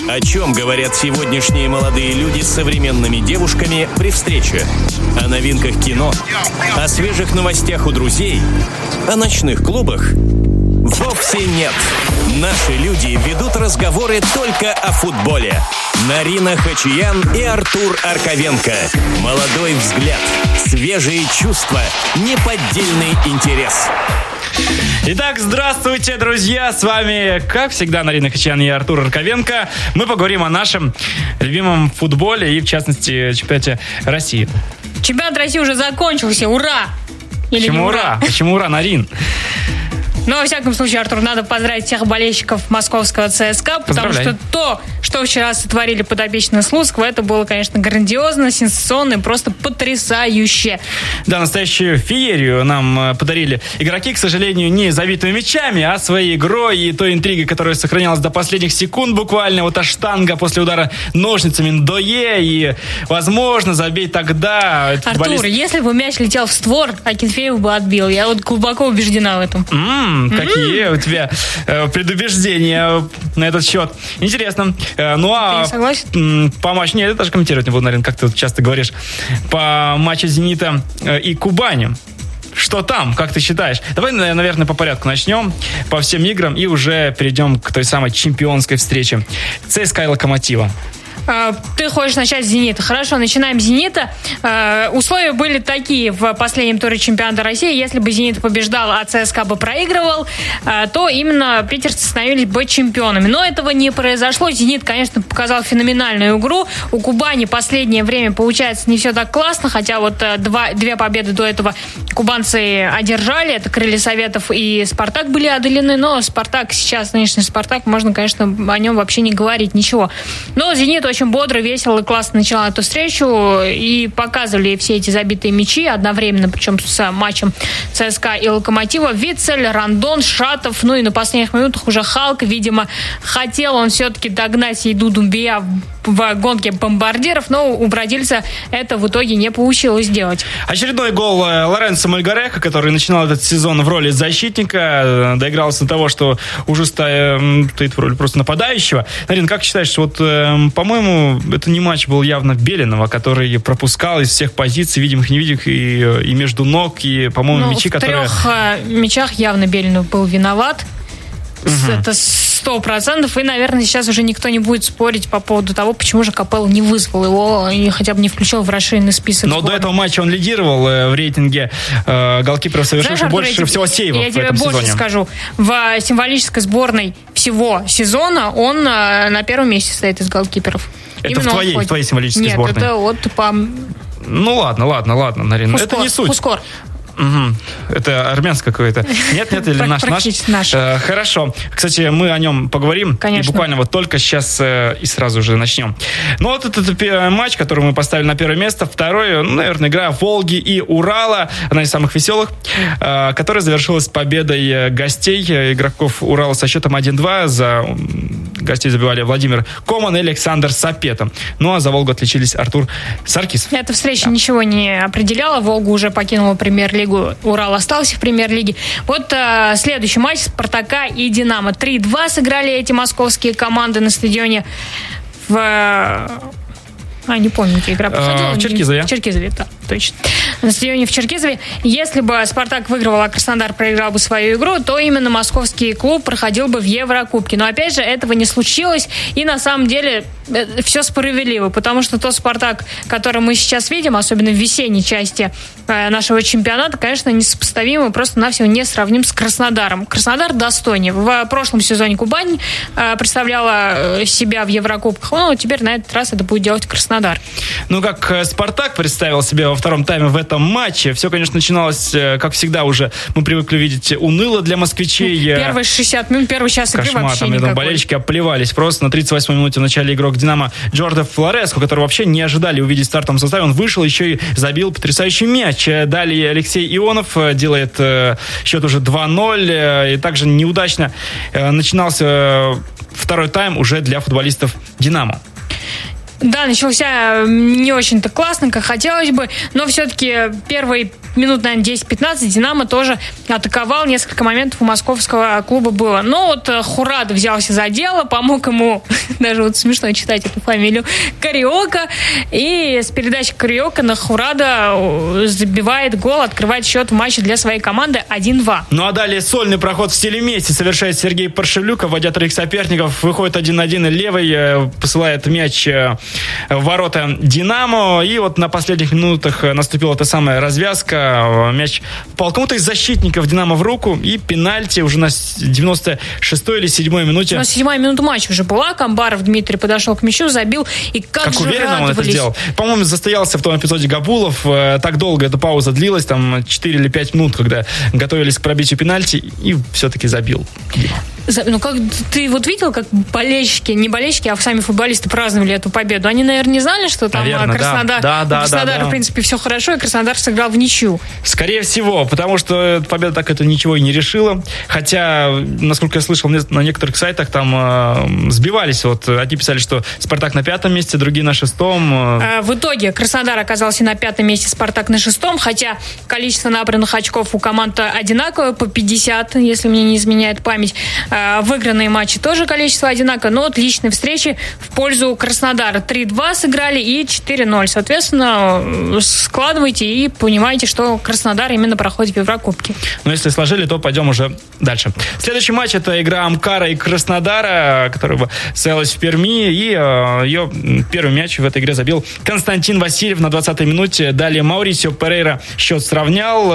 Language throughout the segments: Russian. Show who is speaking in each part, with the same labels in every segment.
Speaker 1: О чем говорят сегодняшние молодые люди с современными девушками при встрече? О новинках кино? О свежих новостях у друзей? О ночных клубах? Вовсе нет. Наши люди ведут разговоры только о футболе. Нарина Хачиян и Артур Арковенко. Молодой взгляд, свежие чувства, неподдельный интерес.
Speaker 2: Итак, здравствуйте, друзья! С вами, как всегда, Нарина Хачиян и Артур Арковенко. Мы поговорим о нашем любимом футболе и, в частности, чемпионате России.
Speaker 3: Чемпионат России уже закончился, ура! Или
Speaker 2: почему ура? Почему ура, Нарин?
Speaker 3: Но, во всяком случае, Артур, надо поздравить всех болельщиков московского ЦСКА, потому что то, что вчера сотворили подопечные Слуцкого, это было, конечно, грандиозно, сенсационно и просто потрясающе.
Speaker 2: Да, настоящую феерию нам подарили игроки, к сожалению, не забитыми мячами, а своей игрой и той интригой, которая сохранялась до последних секунд буквально. Вот штанга после удара ножницами Ндое, и, возможно, забей тогда.
Speaker 3: Артур, если бы мяч летел в створ, Акинфеев бы отбил. Я вот глубоко убеждена в этом.
Speaker 2: Какие у тебя предубеждения на этот счет. Интересно. Ну а
Speaker 3: ты согласен?
Speaker 2: По матчу... Нет, я даже комментировать не буду, Нарин, как ты тут часто говоришь. По матчу «Зенита» и «Кубани». Что там, как ты считаешь? Давай, наверное, по порядку начнем, по всем играм, и уже перейдем к той самой чемпионской встрече ЦСКА и «Локомотива».
Speaker 3: Ты хочешь начать с «Зенита». Хорошо, начинаем с «Зенита». Условия были такие в последнем туре чемпионата России. Если бы «Зенит» побеждал, а ЦСКА бы проигрывал, то именно питерцы становились бы чемпионами. Но этого не произошло. «Зенит», конечно, показал феноменальную игру. У «Кубани» последнее время получается не все так классно, хотя вот две победы до этого кубанцы одержали. Это «Крылья Советов» и «Спартак» были одолены. Но «Спартак» сейчас, нынешний «Спартак», можно, конечно, о нем вообще не говорить ничего. Но «Зенит» очень бодро, весело и классно начала эту встречу и показывали все эти забитые мячи одновременно, причем с матчем ЦСКА и «Локомотива». Вицель, Рандон, Шатов, ну и на последних минутах уже Халк, видимо, хотел он все-таки догнать Сейду Думбия в гонке бомбардиров, но у бразильца это в итоге не получилось сделать.
Speaker 2: Очередной гол Лоренцо Мальгореха, который начинал этот сезон в роли защитника, доигрался до того, что уже стоит в роли просто нападающего. Нарин, как считаешь, вот, по-моему, это не матч был явно Беленова, который пропускал из всех позиций, видимых, невидимых, и между ног, и, по-моему, мячи, которые...
Speaker 3: В 3 мячах явно Беленов был виноват. Это 100%. И, наверное, сейчас уже никто не будет спорить по поводу того, почему же Капелло не вызвал его и хотя бы не включил в расширенный список.
Speaker 2: Но до этого матча он лидировал в рейтинге голкиперов, совершивших больше всего сейвов в этом сезоне.
Speaker 3: Я тебе больше скажу. В символической сборной всего сезона он на первом месте стоит из голкиперов.
Speaker 2: Это именно в твоей символической сборной?
Speaker 3: Нет, это вот по...
Speaker 2: Ну ладно, Нарин. Это не суть.
Speaker 3: Пускор.
Speaker 2: Угу. Это армянское какое-то. Нет, или наш? Хорошо. Кстати, мы о нем поговорим.
Speaker 3: Конечно.
Speaker 2: И буквально вот только сейчас и сразу же начнем. Ну вот этот матч, который мы поставили на первое место. Второй, наверное, игра Волги и Урала. Одна из самых веселых, которая завершилась победой гостей, игроков Урала со счетом 1-2. За гостей забивали Владимир Коман и Александр Сапета. Ну а за Волгу отличились Артур Саркисов.
Speaker 3: Эта встреча ничего не определяла. Волга уже покинула премьер-лигу. Урал остался в премьер-лиге. Вот следующий матч Спартака и Динамо. 3-2 сыграли эти московские команды на стадионе не помню, где игра проходила.
Speaker 2: В Черкизове.
Speaker 3: В Черкизове, да, точно. На стадионе в Черкизове. Если бы Спартак выигрывал, а Краснодар проиграл бы свою игру, то именно московский клуб проходил бы в Еврокубке. Но, опять же, этого не случилось. И, на самом деле, все справедливо. Потому что тот Спартак, который мы сейчас видим, особенно в весенней части нашего чемпионата, конечно, несопоставимо, просто-навсего не сравним с Краснодаром. Краснодар достойнее. В прошлом сезоне Кубань представляла себя в Еврокубках. Ну, теперь на этот раз это будет делать Краснодар.
Speaker 2: Ну, как Спартак представил себя во втором тайме в этом матче, все, конечно, начиналось, как всегда уже, мы привыкли видеть, уныло для москвичей.
Speaker 3: Первые 60 минут, первый час игры вообще никакой.
Speaker 2: Болельщики оплевались просто. На 38-й минуте в начале игрок «Динамо» Джордо Флореско, которого вообще не ожидали увидеть в стартовом составе, он вышел, еще и забил потрясающий мяч. Далее Алексей Ионов делает счет уже 2-0, и также неудачно начинался второй тайм уже для футболистов «Динамо».
Speaker 3: Да, начался не очень-то классно, как хотелось бы, но все-таки первые минут, наверное, 10-15 «Динамо» тоже атаковал, несколько моментов у московского клуба было. Но вот Хурад взялся за дело, помог ему, даже вот смешно читать эту фамилию, Кариока, и с передачи Кариока на Хурада забивает гол, открывает счет в матче для своей команды 1-2.
Speaker 2: Ну а далее сольный проход в стиле Месси совершает Сергей Паршевлюк, обводя троих соперников, выходит 1-1 и левый, посылает мяч в ворота «Динамо», и вот на последних минутах наступила та самая развязка, мяч попал кому-то из защитников «Динамо» в руку, и пенальти уже на 96-й или 7-й минуте.
Speaker 3: 97-я минута матча уже была, Камбаров Дмитрий подошел к мячу, забил, и как же
Speaker 2: уверенно он это сделал. По-моему, застоялся в том эпизоде Габулов, так долго эта пауза длилась, там 4 или 5 минут, когда готовились к пробитию пенальти, и все-таки забил.
Speaker 3: Ну, как ты вот видел, как болельщики, не болельщики, а сами футболисты праздновали эту победу? Они, наверное, не знали, что там Краснодар,
Speaker 2: да.
Speaker 3: в принципе, все хорошо, и Краснодар сыграл в ничью.
Speaker 2: Скорее всего, потому что победа так это ничего и не решила. Хотя, насколько я слышал, на некоторых сайтах там сбивались. Вот одни писали, что Спартак на 5-м месте, другие на 6-м.
Speaker 3: В итоге Краснодар оказался на 5-м месте, Спартак на 6-м, хотя количество набранных очков у команд одинаковое, по 50, если мне не изменяет память. Выигранные матчи тоже количество одинаковое, но вот личные встречи в пользу Краснодара. 3-2 сыграли и 4-0. Соответственно, складывайте и понимаете, что Краснодар именно проходит в Еврокубке.
Speaker 2: Но если сложили, то пойдем уже дальше. Следующий матч — это игра Амкара и Краснодара, которая состоялась в Перми, и ее первый мяч в этой игре забил Константин Васильев на 20-й минуте. Далее Маурисио Перейра счет сравнял,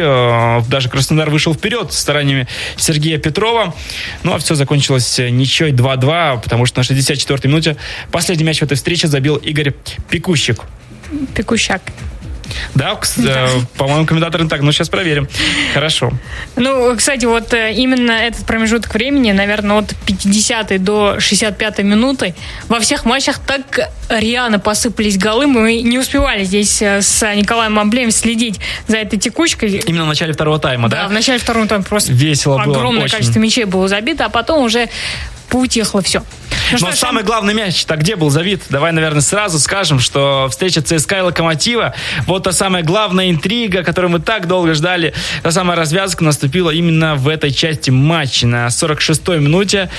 Speaker 2: и даже Краснодар вышел вперед стараниями Сергея Петрова. Ну, а все закончилось ничьей 2-2, потому что на 64-й минуте последний мяч в этой встрече забил Игорь Пекущик.
Speaker 3: Пекущак.
Speaker 2: Да, по-моему, комментаторы так, ну сейчас проверим. Хорошо.
Speaker 3: Ну, кстати, вот именно этот промежуток времени, наверное, от 50-й до 65-й минуты во всех матчах так рьяно посыпались голы. Мы не успевали здесь с Николаем Маблеем следить за этой текучкой.
Speaker 2: Именно в начале второго тайма, да?
Speaker 3: Да, в начале второго тайма просто
Speaker 2: весело было.
Speaker 3: Огромное количество мячей было забито, а потом уже поутихло все.
Speaker 2: Но самый главный мяч-то где был забит? Давай, наверное, сразу скажем, что встреча ЦСКА и Локомотива, вот та самая главная интрига, которую мы так долго ждали, та самая развязка наступила именно в этой части матча. На 46-й минуте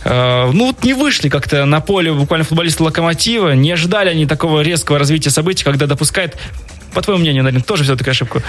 Speaker 2: не вышли как-то на поле буквально футболисты Локомотива, не ожидали они такого резкого развития событий, когда допускает, по твоему мнению, наверное, тоже все-таки ошибку,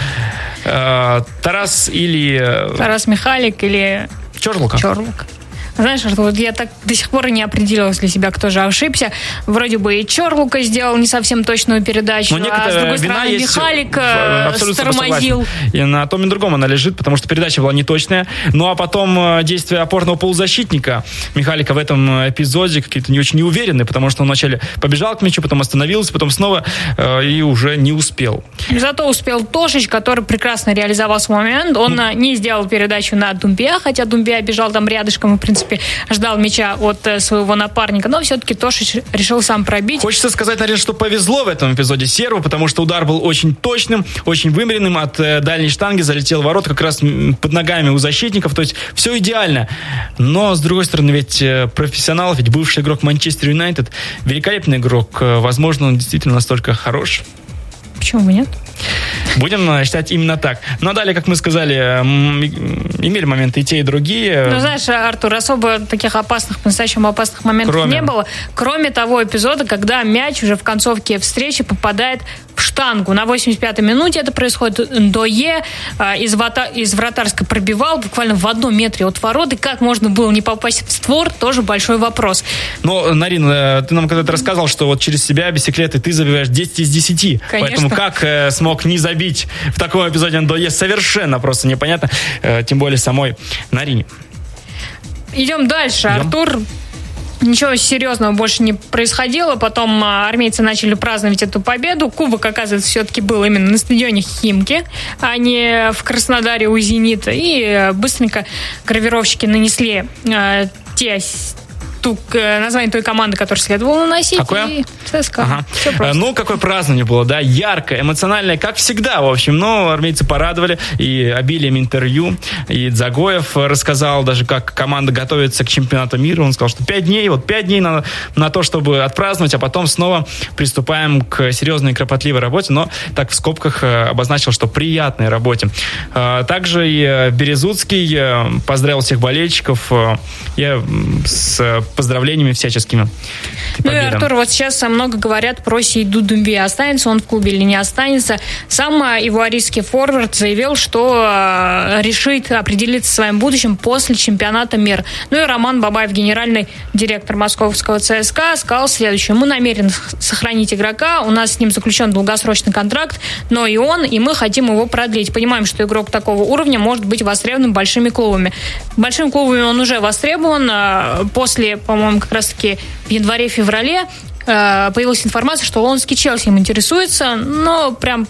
Speaker 2: Тарас Михалик или
Speaker 3: Чорлук. Знаешь, вот я так до сих пор и не определилась для себя, кто же ошибся. Вроде бы и Чорлука сделал не совсем точную передачу, а с другой стороны Михалик стормозил.
Speaker 2: И на том и на другом она лежит, потому что передача была неточная. Ну а потом действия опорного полузащитника Михалика в этом эпизоде какие-то не очень неуверенные, потому что он вначале побежал к мячу, потом остановился, потом снова и уже не успел.
Speaker 3: Зато успел Тошич, который прекрасно реализовал свой момент. Он не сделал передачу на Думбия, хотя Думбия бежал там рядышком и, в принципе, ждал мяча от своего напарника, но все-таки Тошич решил сам пробить.
Speaker 2: Хочется сказать, наверное, что повезло в этом эпизоде Серву, потому что удар был очень точным, очень вымеренным, от дальней штанги залетел в ворота как раз под ногами у защитников, то есть все идеально. Но, с другой стороны, ведь профессионал, ведь бывший игрок Манчестер Юнайтед, великолепный игрок, возможно, он действительно настолько хорош.
Speaker 3: Почему бы нет?
Speaker 2: Будем считать именно так. Ну а далее, как мы сказали, имели моменты и те, и другие.
Speaker 3: Ну, знаешь, Артур, особо таких опасных, по-настоящему опасных моментов не было. Кроме того эпизода, когда мяч уже в концовке встречи попадает в штангу. На 85-й минуте это происходит. Ндое из вратарской пробивал буквально в 1 метре от ворот. И как можно было не попасть в створ, тоже большой вопрос.
Speaker 2: Но, Нарин, ты нам когда-то рассказал, что вот через себя, бисеклеты, ты забиваешь 10 из 10.
Speaker 3: Конечно.
Speaker 2: Поэтому как смог не забить в таком эпизоде Ндое, совершенно просто непонятно. Тем более самой Нарине.
Speaker 3: Идем дальше, Артур. Ничего серьезного больше не происходило. Потом армейцы начали праздновать эту победу. Кубок, оказывается, все-таки был именно на стадионе Химки, а не в Краснодаре у «Зенита». И быстренько гравировщики нанесли те название той команды, которую следовало наносить.
Speaker 2: Какое?
Speaker 3: И ЦСКА.
Speaker 2: Ага.
Speaker 3: Все просто.
Speaker 2: Ну, какое празднование было, да, яркое, эмоциональное, как всегда, в общем. Но армейцы порадовали и обилием интервью. И Дзагоев рассказал даже, как команда готовится к чемпионату мира. Он сказал, что 5 дней на то, чтобы отпраздновать, а потом снова приступаем к серьезной и кропотливой работе, но так в скобках обозначил, что приятной работе. Также и Березуцкий поздравил всех болельщиков с поздравлениями всяческими.
Speaker 3: Ну и, Артур, вот сейчас много говорят про Сейду Думбия. Останется он в клубе или не останется. Сам ивуарийский форвард заявил, что решит определиться своим будущим после чемпионата мира. Ну и Роман Бабаев, генеральный директор московского ЦСКА, сказал следующее. Мы намерены сохранить игрока, у нас с ним заключен долгосрочный контракт, но и мы хотим его продлить. Понимаем, что игрок такого уровня может быть востребован большими клубами. Большими клубами он уже востребован. После, по-моему, как раз-таки в январе-феврале появилась информация, что лондонский Челси им интересуется, но прям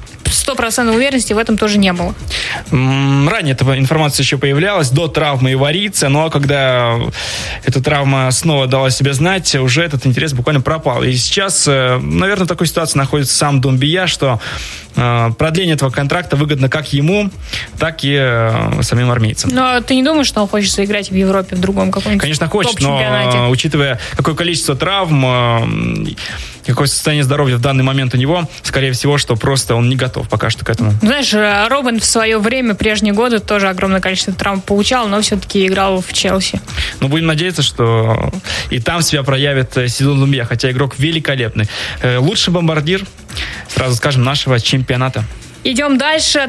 Speaker 3: 100% уверенности в этом тоже не было.
Speaker 2: Ранее эта информация еще появлялась, до травмы иварийца, но когда эта травма снова дала себе знать, уже этот интерес буквально пропал. И сейчас, наверное, в такой ситуации находится сам Думбия, что продление этого контракта выгодно как ему, так и самим армейцам.
Speaker 3: Но ты не думаешь, что он хочет заиграть в Европе в другом каком-нибудь
Speaker 2: Конечно, хочет,
Speaker 3: топ-чемпионате?
Speaker 2: Но учитывая, какое количество травм, какое состояние здоровья в данный момент у него, скорее всего, что просто он не готов пока что к этому.
Speaker 3: Знаешь, Робин в свое время, прежние годы, тоже огромное количество травм получал, но все-таки играл в Челси.
Speaker 2: Ну, будем надеяться, что и там себя проявит Сейду Думбия, хотя игрок великолепный. Лучший бомбардир, сразу скажем, нашего чемпионата.
Speaker 3: Идем дальше.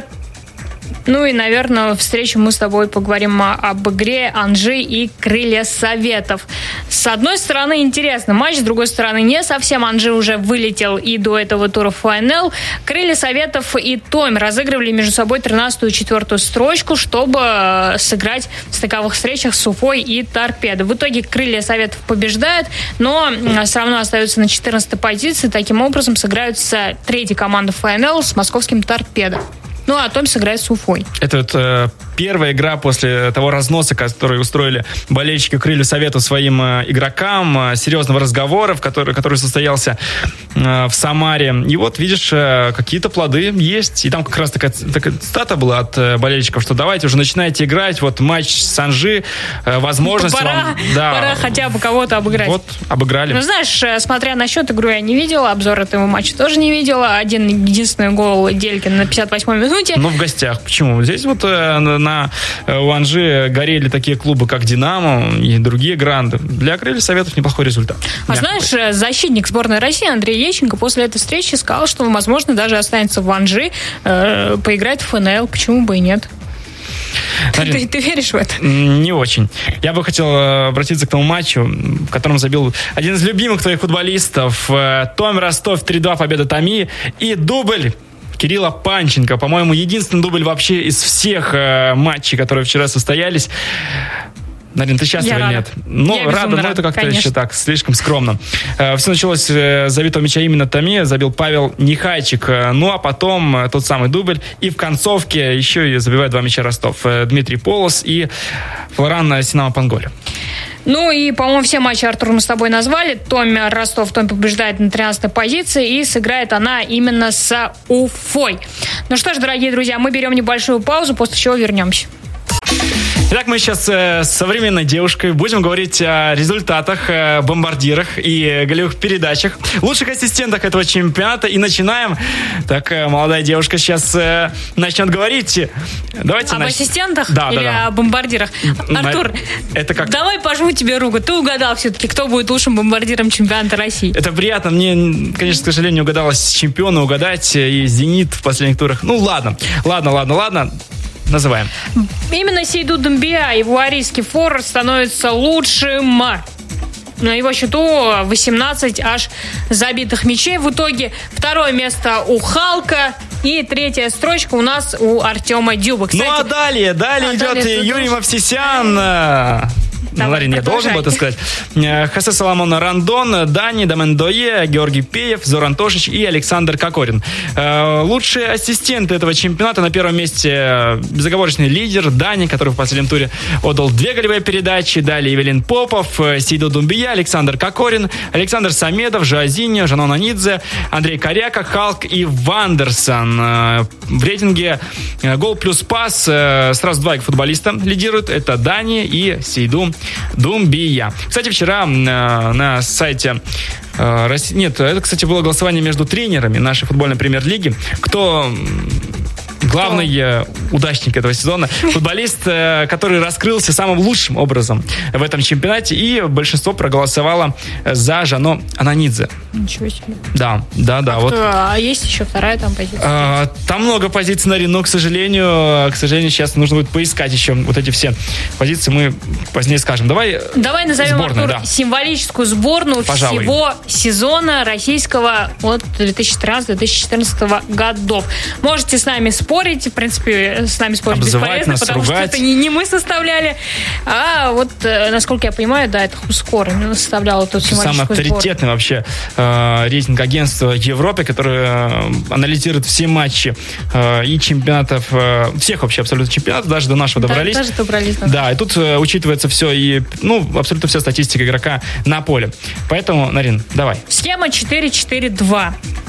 Speaker 3: Ну и, наверное, встречу мы с тобой поговорим об игре Анжи и Крылья Советов. С одной стороны, интересно матч, с другой стороны, не совсем. Анжи уже вылетел и до этого тура в ФНЛ. Крылья Советов и Томь разыгрывали между собой 13-ю и 4-ю строчку, чтобы сыграть в стыковых встречах с Уфой и Торпедо. В итоге Крылья Советов побеждают, но все равно остаются на 14-й позиции. Таким образом, сыграются третья команда ФНЛ с московским Торпедо. Ну, а Том сыграет с Уфой.
Speaker 2: Это вот первая игра после того разноса, который устроили болельщики Крылья Советов своим игрокам, серьезного разговора, который состоялся в Самаре. И вот, видишь, какие-то плоды есть. И там как раз такая цитата была от болельщиков, что давайте уже начинайте играть. Вот матч с Анжи, возможность вам...
Speaker 3: Пора хотя бы кого-то обыграть.
Speaker 2: Вот, обыграли.
Speaker 3: Ну, знаешь, смотря на счет, игру я не видела, обзор этого матча тоже не видела. Один единственный гол Делькин на 58-й минуте.
Speaker 2: Ну, в гостях. Почему? Здесь вот у Анжи горели такие клубы, как «Динамо» и другие гранды. Для Крыльев Советов неплохой результат.
Speaker 3: Знаешь, защитник сборной России Андрей Ещенко после этой встречи сказал, что, возможно, даже останется в Анжи, поиграть в ФНЛ. Почему бы и нет?
Speaker 2: Марин,
Speaker 3: ты веришь в это?
Speaker 2: Не очень. Я бы хотел обратиться к тому матчу, в котором забил один из любимых твоих футболистов. Томь Ростов, 3-2, победа Томи. И дубль Кирилла Панченко. По-моему, единственный дубль вообще из всех матчей, которые вчера состоялись. Нарин, ты счастлива или нет? Ну, рада, но это как-то конечно. Еще так, слишком скромно. Все началось с забитого мяча именно Томи, забил Павел Нехайчик. Ну, а потом тот самый дубль. И в концовке еще и забивает 2 мяча Ростов. Дмитрий Полос и Флоран Синама-Панголи.
Speaker 3: Ну и, по-моему, все матчи, Артур, мы с тобой назвали. Томь Ростов, Томь побеждает на 13-й позиции, и сыграет она именно с Уфой. Ну что ж, дорогие друзья, мы берем небольшую паузу, после чего вернемся.
Speaker 2: Итак, мы сейчас с современной девушкой будем говорить о результатах, бомбардирах и голевых передачах, лучших ассистентах этого чемпионата. И начинаем. Так, молодая девушка сейчас начнет говорить. Давайте
Speaker 3: об ассистентах
Speaker 2: да,
Speaker 3: или о бомбардирах? Артур,
Speaker 2: это как...
Speaker 3: давай пожму тебе руку. Ты угадал все-таки, кто будет лучшим бомбардиром чемпионата России.
Speaker 2: Это приятно. Мне, конечно, к сожалению, не угадалось чемпиона угадать и «Зенит» в последних турах. Ну, ладно. Называем.
Speaker 3: Именно Сейду Думбия, ивуарийский форвард, становится лучшим. На его счету 18 аж забитых мячей. В итоге второе место у Халка. И третья строчка у нас у Артема Дюба. Кстати,
Speaker 2: ну а далее идет Юрий Мовсисян. Ларин, я должен был это сказать. Хосе Соломон Рандон, Дани Дамендое, Георгий Пеев, Зоран Тошич и Александр Кокорин. Лучшие ассистенты этого чемпионата: на первом месте безоговорочный лидер Дани, который в последнем туре отдал 2 голевые передачи. Далее Евелин Попов, Сейду Думбия, Александр Кокорин, Александр Самедов, Жоазиньо, Жанон Анидзе, Андрей Коряка, Халк и Вандерсон. В рейтинге гол плюс пас сразу 2 футболиста лидируют. Это Дани и Сейду Думбия. Кстати, вчера на сайте Нет, это, кстати, было голосование между тренерами нашей футбольной премьер-лиги. Кто главный удачник этого сезона? Футболист, который раскрылся самым лучшим образом в этом чемпионате. И большинство проголосовало за Жано Ананидзе.
Speaker 3: Ничего себе.
Speaker 2: Да.
Speaker 3: А есть еще вторая там позиция?
Speaker 2: Там много позиций, Нарин, но, к сожалению, сейчас нужно будет поискать еще вот эти все позиции. Мы позднее скажем. Давай
Speaker 3: назовем,
Speaker 2: сборную,
Speaker 3: Артур, символическую сборную всего сезона российского от 2013-2014 годов. Можете с нами спорить. В принципе, с нами спорить
Speaker 2: обзывать
Speaker 3: бесполезно,
Speaker 2: нас,
Speaker 3: потому
Speaker 2: ругать.
Speaker 3: что это не мы составляли. А вот, насколько я понимаю, да, это Хускор именно составлял эту символическую
Speaker 2: самый авторитетный вообще рейтинг агентства Европы, которое анализирует все матчи и чемпионатов, всех вообще абсолютно чемпионатов, даже до нашего добрались.
Speaker 3: Даже добрались.
Speaker 2: Да, и тут учитывается все, и абсолютно вся статистика игрока на поле. Поэтому, Нарин, давай.
Speaker 3: Схема 4-4-2.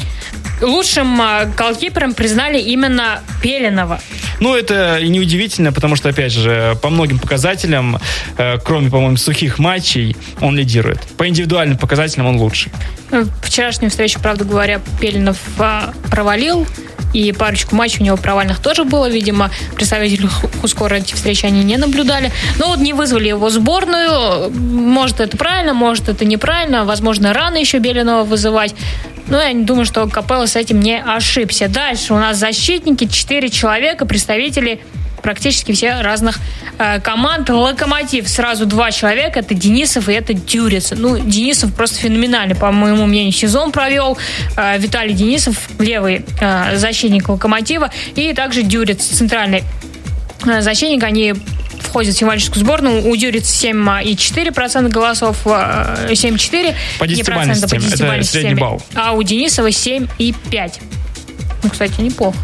Speaker 3: Лучшим голкипером признали именно Пеленова.
Speaker 2: Это и неудивительно, потому что, опять же, по многим показателям, кроме, по-моему, сухих матчей, он лидирует. По индивидуальным показателям он лучший.
Speaker 3: Вчерашнюю встречу, правда говоря, Пеленов провалил. И парочку матчей у него провальных тоже было. Видимо, представители Хускора эти встречи они не наблюдали. Но не вызвали его в сборную. Может, это правильно, может, это неправильно. Возможно, рано еще Беленова вызывать. Но я не думаю, что Капелло с этим не ошибся. Дальше у нас защитники, 4 человека, представители практически всех разных команд. Локомотив сразу 2 человека. Это Денисов и это Дюриц. Денисов просто феноменальный, по моему мнению, сезон провел. Виталий Денисов, левый защитник Локомотива. И также Дюриц, центральный защитник. Они входят в символическую сборную. У Дюрица 7,4% голосов. 7,4%.
Speaker 2: По десятибалльной системе. Это средний балл.
Speaker 3: А у Денисова 7,5%. Кстати, неплохо.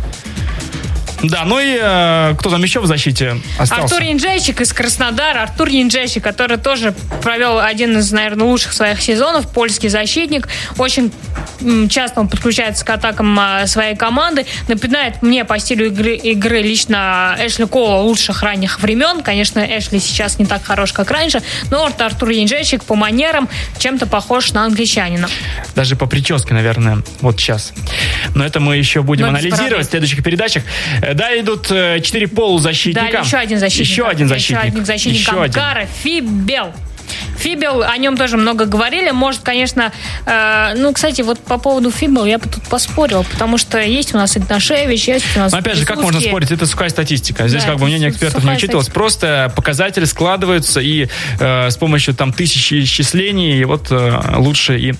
Speaker 2: Да, и кто там еще в защите остался?
Speaker 3: Артур Янджейчик из Краснодара. Артур Янджейчик, который тоже провел один из, наверное, лучших своих сезонов. Польский защитник. Очень часто он подключается к атакам своей команды. Напоминает мне по стилю игры лично Эшли Коула лучших ранних времен. Конечно, Эшли сейчас не так хорош, как раньше. Но Артур Янджейчик по манерам чем-то похож на англичанина.
Speaker 2: Даже по прическе, наверное, вот сейчас. Но это мы еще будем анализировать в следующих передачах. Далее идут 4 полузащитника.
Speaker 3: Далее еще один защитник.
Speaker 2: Еще один защитник.
Speaker 3: Амкара Фибел. Фибел, о нем тоже много говорили. Может, конечно, кстати, вот по поводу Фибел я бы тут поспорила, потому что есть у нас Игнашевич, есть у нас...
Speaker 2: Но опять же, как можно спорить? Это сухая статистика. Здесь мнение экспертов не учитывалось. Просто показатели складываются, и с помощью тысяч исчислений, и вот лучше и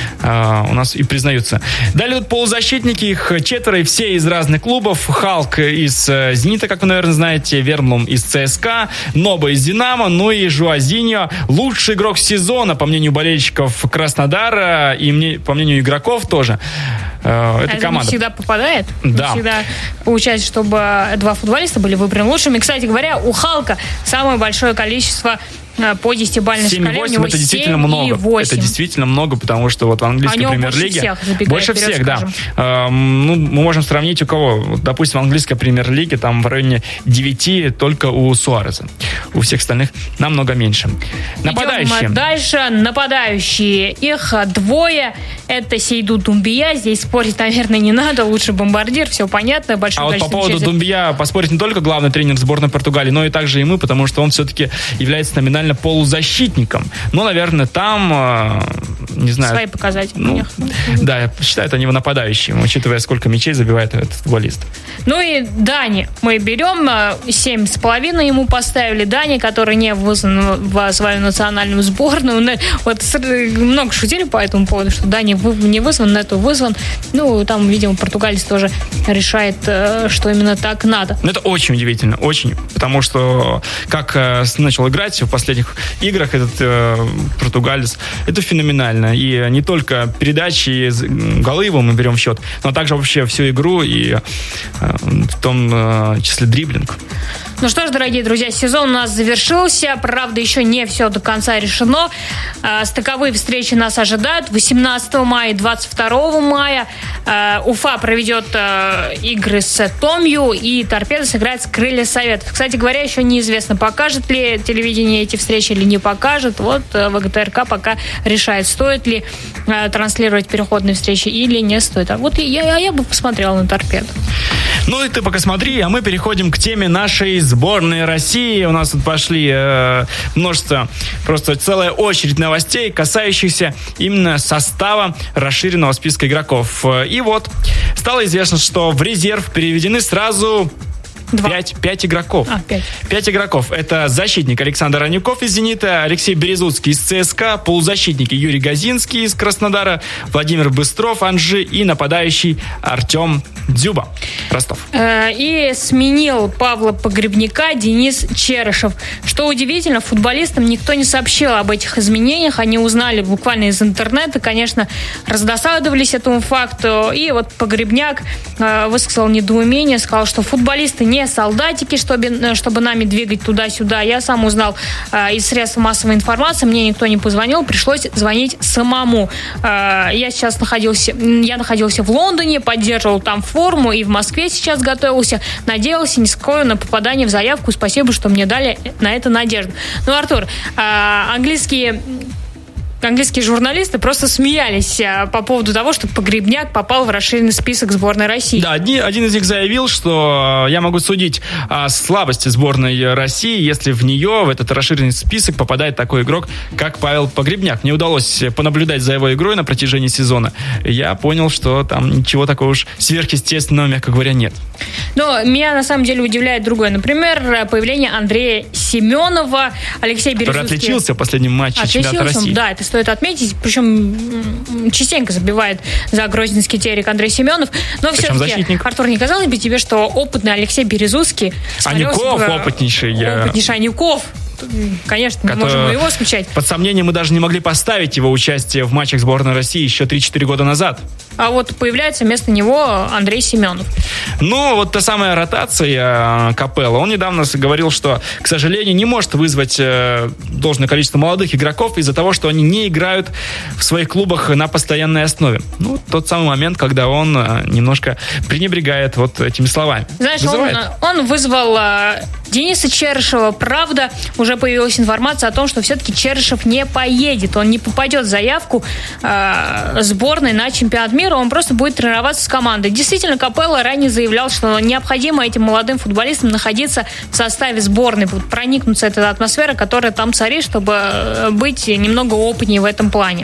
Speaker 2: у нас и признаются. Далее идут полузащитники, их 4, и все из разных клубов. Халк из «Зенита», как вы, наверное, знаете, Вернблум из ЦСКА, Ноба из «Динамо», и Жоазиньо. Лучший игрок сезона, по мнению болельщиков Краснодара и по мнению игроков тоже. Это команда.
Speaker 3: Не всегда попадает.
Speaker 2: Да.
Speaker 3: Не всегда получается, чтобы 2 футболиста были выбраны лучшими. Кстати говоря, у Халка самое большое количество по 10-бальной шкале.
Speaker 2: 7,8 это действительно много.
Speaker 3: 8.
Speaker 2: Это действительно много, потому что вот в английской премьер-лиге больше всех, да. Мы можем сравнить у кого. Допустим, в английской премьер-лиге там в районе 9 только у Суареза. У всех остальных намного меньше. Нападающие.
Speaker 3: Идем дальше. Нападающие. Их 2. Это Сейду Думбия. Здесь спорить, наверное, не надо. Лучший бомбардир. Все понятно. Большое
Speaker 2: по поводу Думбия поспорить не только главный тренер сборной Португалии, но и также и мы, потому что он все-таки является номинально полузащитником. Но, наверное, там не знаю.
Speaker 3: Свои показатели у них.
Speaker 2: Да, считают они его нападающим, учитывая, сколько мячей забивает этот футболист.
Speaker 3: Ну и Дани мы берем, 7,5 ему поставили. Дани, который не вызван в свою национальную сборную. Вот много шутили по этому поводу, что Дани не вызван, Нету вызван. Ну, там, видимо, португалец тоже решает, что именно так надо.
Speaker 2: Это очень удивительно, очень. Потому что как начал играть в последних играх этот португалец, это феноменально. И не только передачи, и голы его мы берем в счет, но также вообще всю игру и в том числе дриблинг.
Speaker 3: Ну что ж, дорогие друзья, сезон у нас завершился. Правда, еще не все до конца решено. Стыковые встречи нас ожидают 18 мая и 22 мая. Уфа проведет игры с Томью, и Торпедо сыграет с Крылья Советов. Кстати говоря, еще неизвестно, покажет ли телевидение эти встречи или не покажет. Вот ВГТРК пока решает, стоит ли транслировать переходные встречи или не стоит. А вот я бы посмотрела на Торпедо.
Speaker 2: Ну и ты пока смотри, а мы переходим к теме нашей сборной России. У нас тут пошли множество, просто целая очередь новостей, касающихся именно состава расширенного списка игроков. И вот, стало известно, что в резерв переведены сразу 5 игроков. 5 игроков. Это защитник Александр Анюков из «Зенита», Алексей Березуцкий из ЦСКА, полузащитники Юрий Газинский из Краснодара, Владимир Быстров, Анжи и нападающий Артем Дзюба, Ростов.
Speaker 3: И сменил Павла Погребняка Денис Черышев. Что удивительно, футболистам никто не сообщил об этих изменениях. Они узнали буквально из интернета, конечно, раздосадовались этому факту. И вот Погребняк высказал недоумение, сказал, что футболисты не солдатики, чтобы нами двигать туда-сюда. Я сам узнал из средств массовой информации, мне никто не позвонил, пришлось звонить самому. Я находился в Лондоне, поддерживал там форму, и в Москве сейчас готовился, надеялся, не скрою, на попадание в заявку. Спасибо, что мне дали на это надежду. Ну, Артур, английские журналисты просто смеялись по поводу того, что Погребняк попал в расширенный список сборной России.
Speaker 2: Да, один из них заявил, что я могу судить о слабости сборной России, если в нее, в этот расширенный список, попадает такой игрок, как Павел Погребняк. Мне удалось понаблюдать за его игрой на протяжении сезона. Я понял, что там ничего такого уж сверхъестественного, мягко говоря, нет.
Speaker 3: Но меня на самом деле удивляет другое. Например, появление Андрея Семенова, Алексей Березуцкий.
Speaker 2: Который отличился в последнем матче чемпионата России.
Speaker 3: Да, это стоит отметить. Причем частенько забивает за грозненский терек Андрей Семенов. Но все-таки,
Speaker 2: защитник.
Speaker 3: Артур, не казалось бы тебе, что опытный Алексей Березуцкий...
Speaker 2: Анюков опытнейший.
Speaker 3: Опытнейший Анюков. Конечно, мы можем его исключать.
Speaker 2: Под сомнение мы даже не могли поставить его участие в матчах сборной России еще 3-4 года назад.
Speaker 3: А вот появляется вместо него Андрей Семенов.
Speaker 2: Ну, вот та самая ротация Капелло. Он недавно говорил, что, к сожалению, не может вызвать должное количество молодых игроков из-за того, что они не играют в своих клубах на постоянной основе. Ну, тот самый момент, когда он немножко пренебрегает вот этими словами.
Speaker 3: Знаешь, он вызвал Дениса Черышева. Правда, уже появилась информация о том, что все-таки Черышев не поедет. Он не попадет в заявку сборной на чемпионат мира. Он просто будет тренироваться с командой. Действительно, Капелло ранее заявлял, что необходимо этим молодым футболистам находиться в составе сборной, проникнуться этой атмосферой, которая там царит, чтобы быть немного опытнее в этом плане.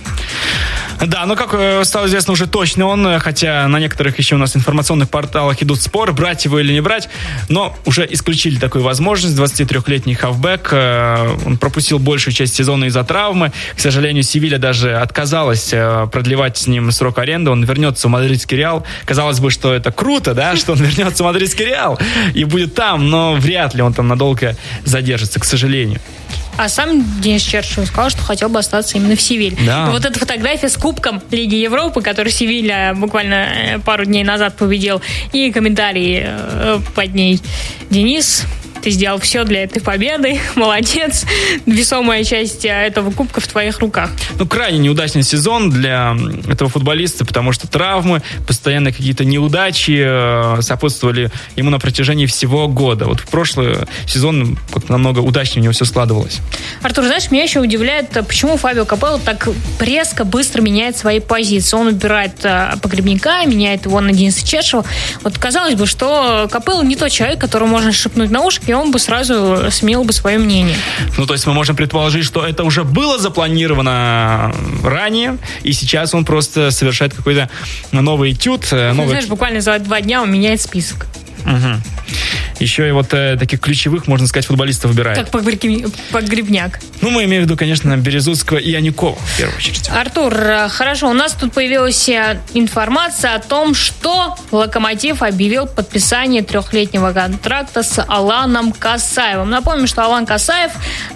Speaker 2: Да, но как стало известно уже точно он, хотя на некоторых еще у нас информационных порталах идут споры, брать его или не брать, но уже исключили такую возможность. 23-летний хавбэк, он пропустил большую часть сезона из-за травмы. К сожалению, Севилья даже отказалась продлевать с ним срок аренды. Он вернется в мадридский Реал. Казалось бы, что это круто, да, что он вернется в мадридский Реал и будет там, но вряд ли он там надолго задержится, к сожалению.
Speaker 3: А сам Денис Черышев сказал, что хотел бы остаться именно в Севилье.
Speaker 2: Да.
Speaker 3: И вот эта фотография с Кубком Лиги Европы, который Севилья буквально пару дней назад победил, и комментарии под ней. Денис, ты сделал все для этой победы. Молодец. Весомая часть этого кубка в твоих руках.
Speaker 2: Ну, крайне неудачный сезон для этого футболиста, потому что травмы, постоянно какие-то неудачи сопутствовали ему на протяжении всего года. Вот в прошлый сезон намного удачнее у него все складывалось.
Speaker 3: Артур, знаешь, меня еще удивляет, почему Фабио Капелло так резко, быстро меняет свои позиции. Он убирает Погребняка, меняет его на Дениса Черышева. Вот казалось бы, что Капелло не тот человек, которому можно шепнуть на ушко, и он бы сразу сменил бы свое мнение.
Speaker 2: Ну, то есть мы можем предположить, что это уже было запланировано ранее, и сейчас он просто совершает какой-то новый этюд.
Speaker 3: Знаешь, буквально за 2 дня он меняет список.
Speaker 2: Угу. Еще и вот таких ключевых, можно сказать, футболистов выбирает.
Speaker 3: Как Погребняк.
Speaker 2: Ну, мы имеем в виду, конечно, Березутского и Анюкова, в первую очередь.
Speaker 3: Артур, хорошо, у нас тут появилась информация о том, что «Локомотив» объявил подписание 3-летнего контракта с Аланом Касаевым. Напомню, что Алан Касаев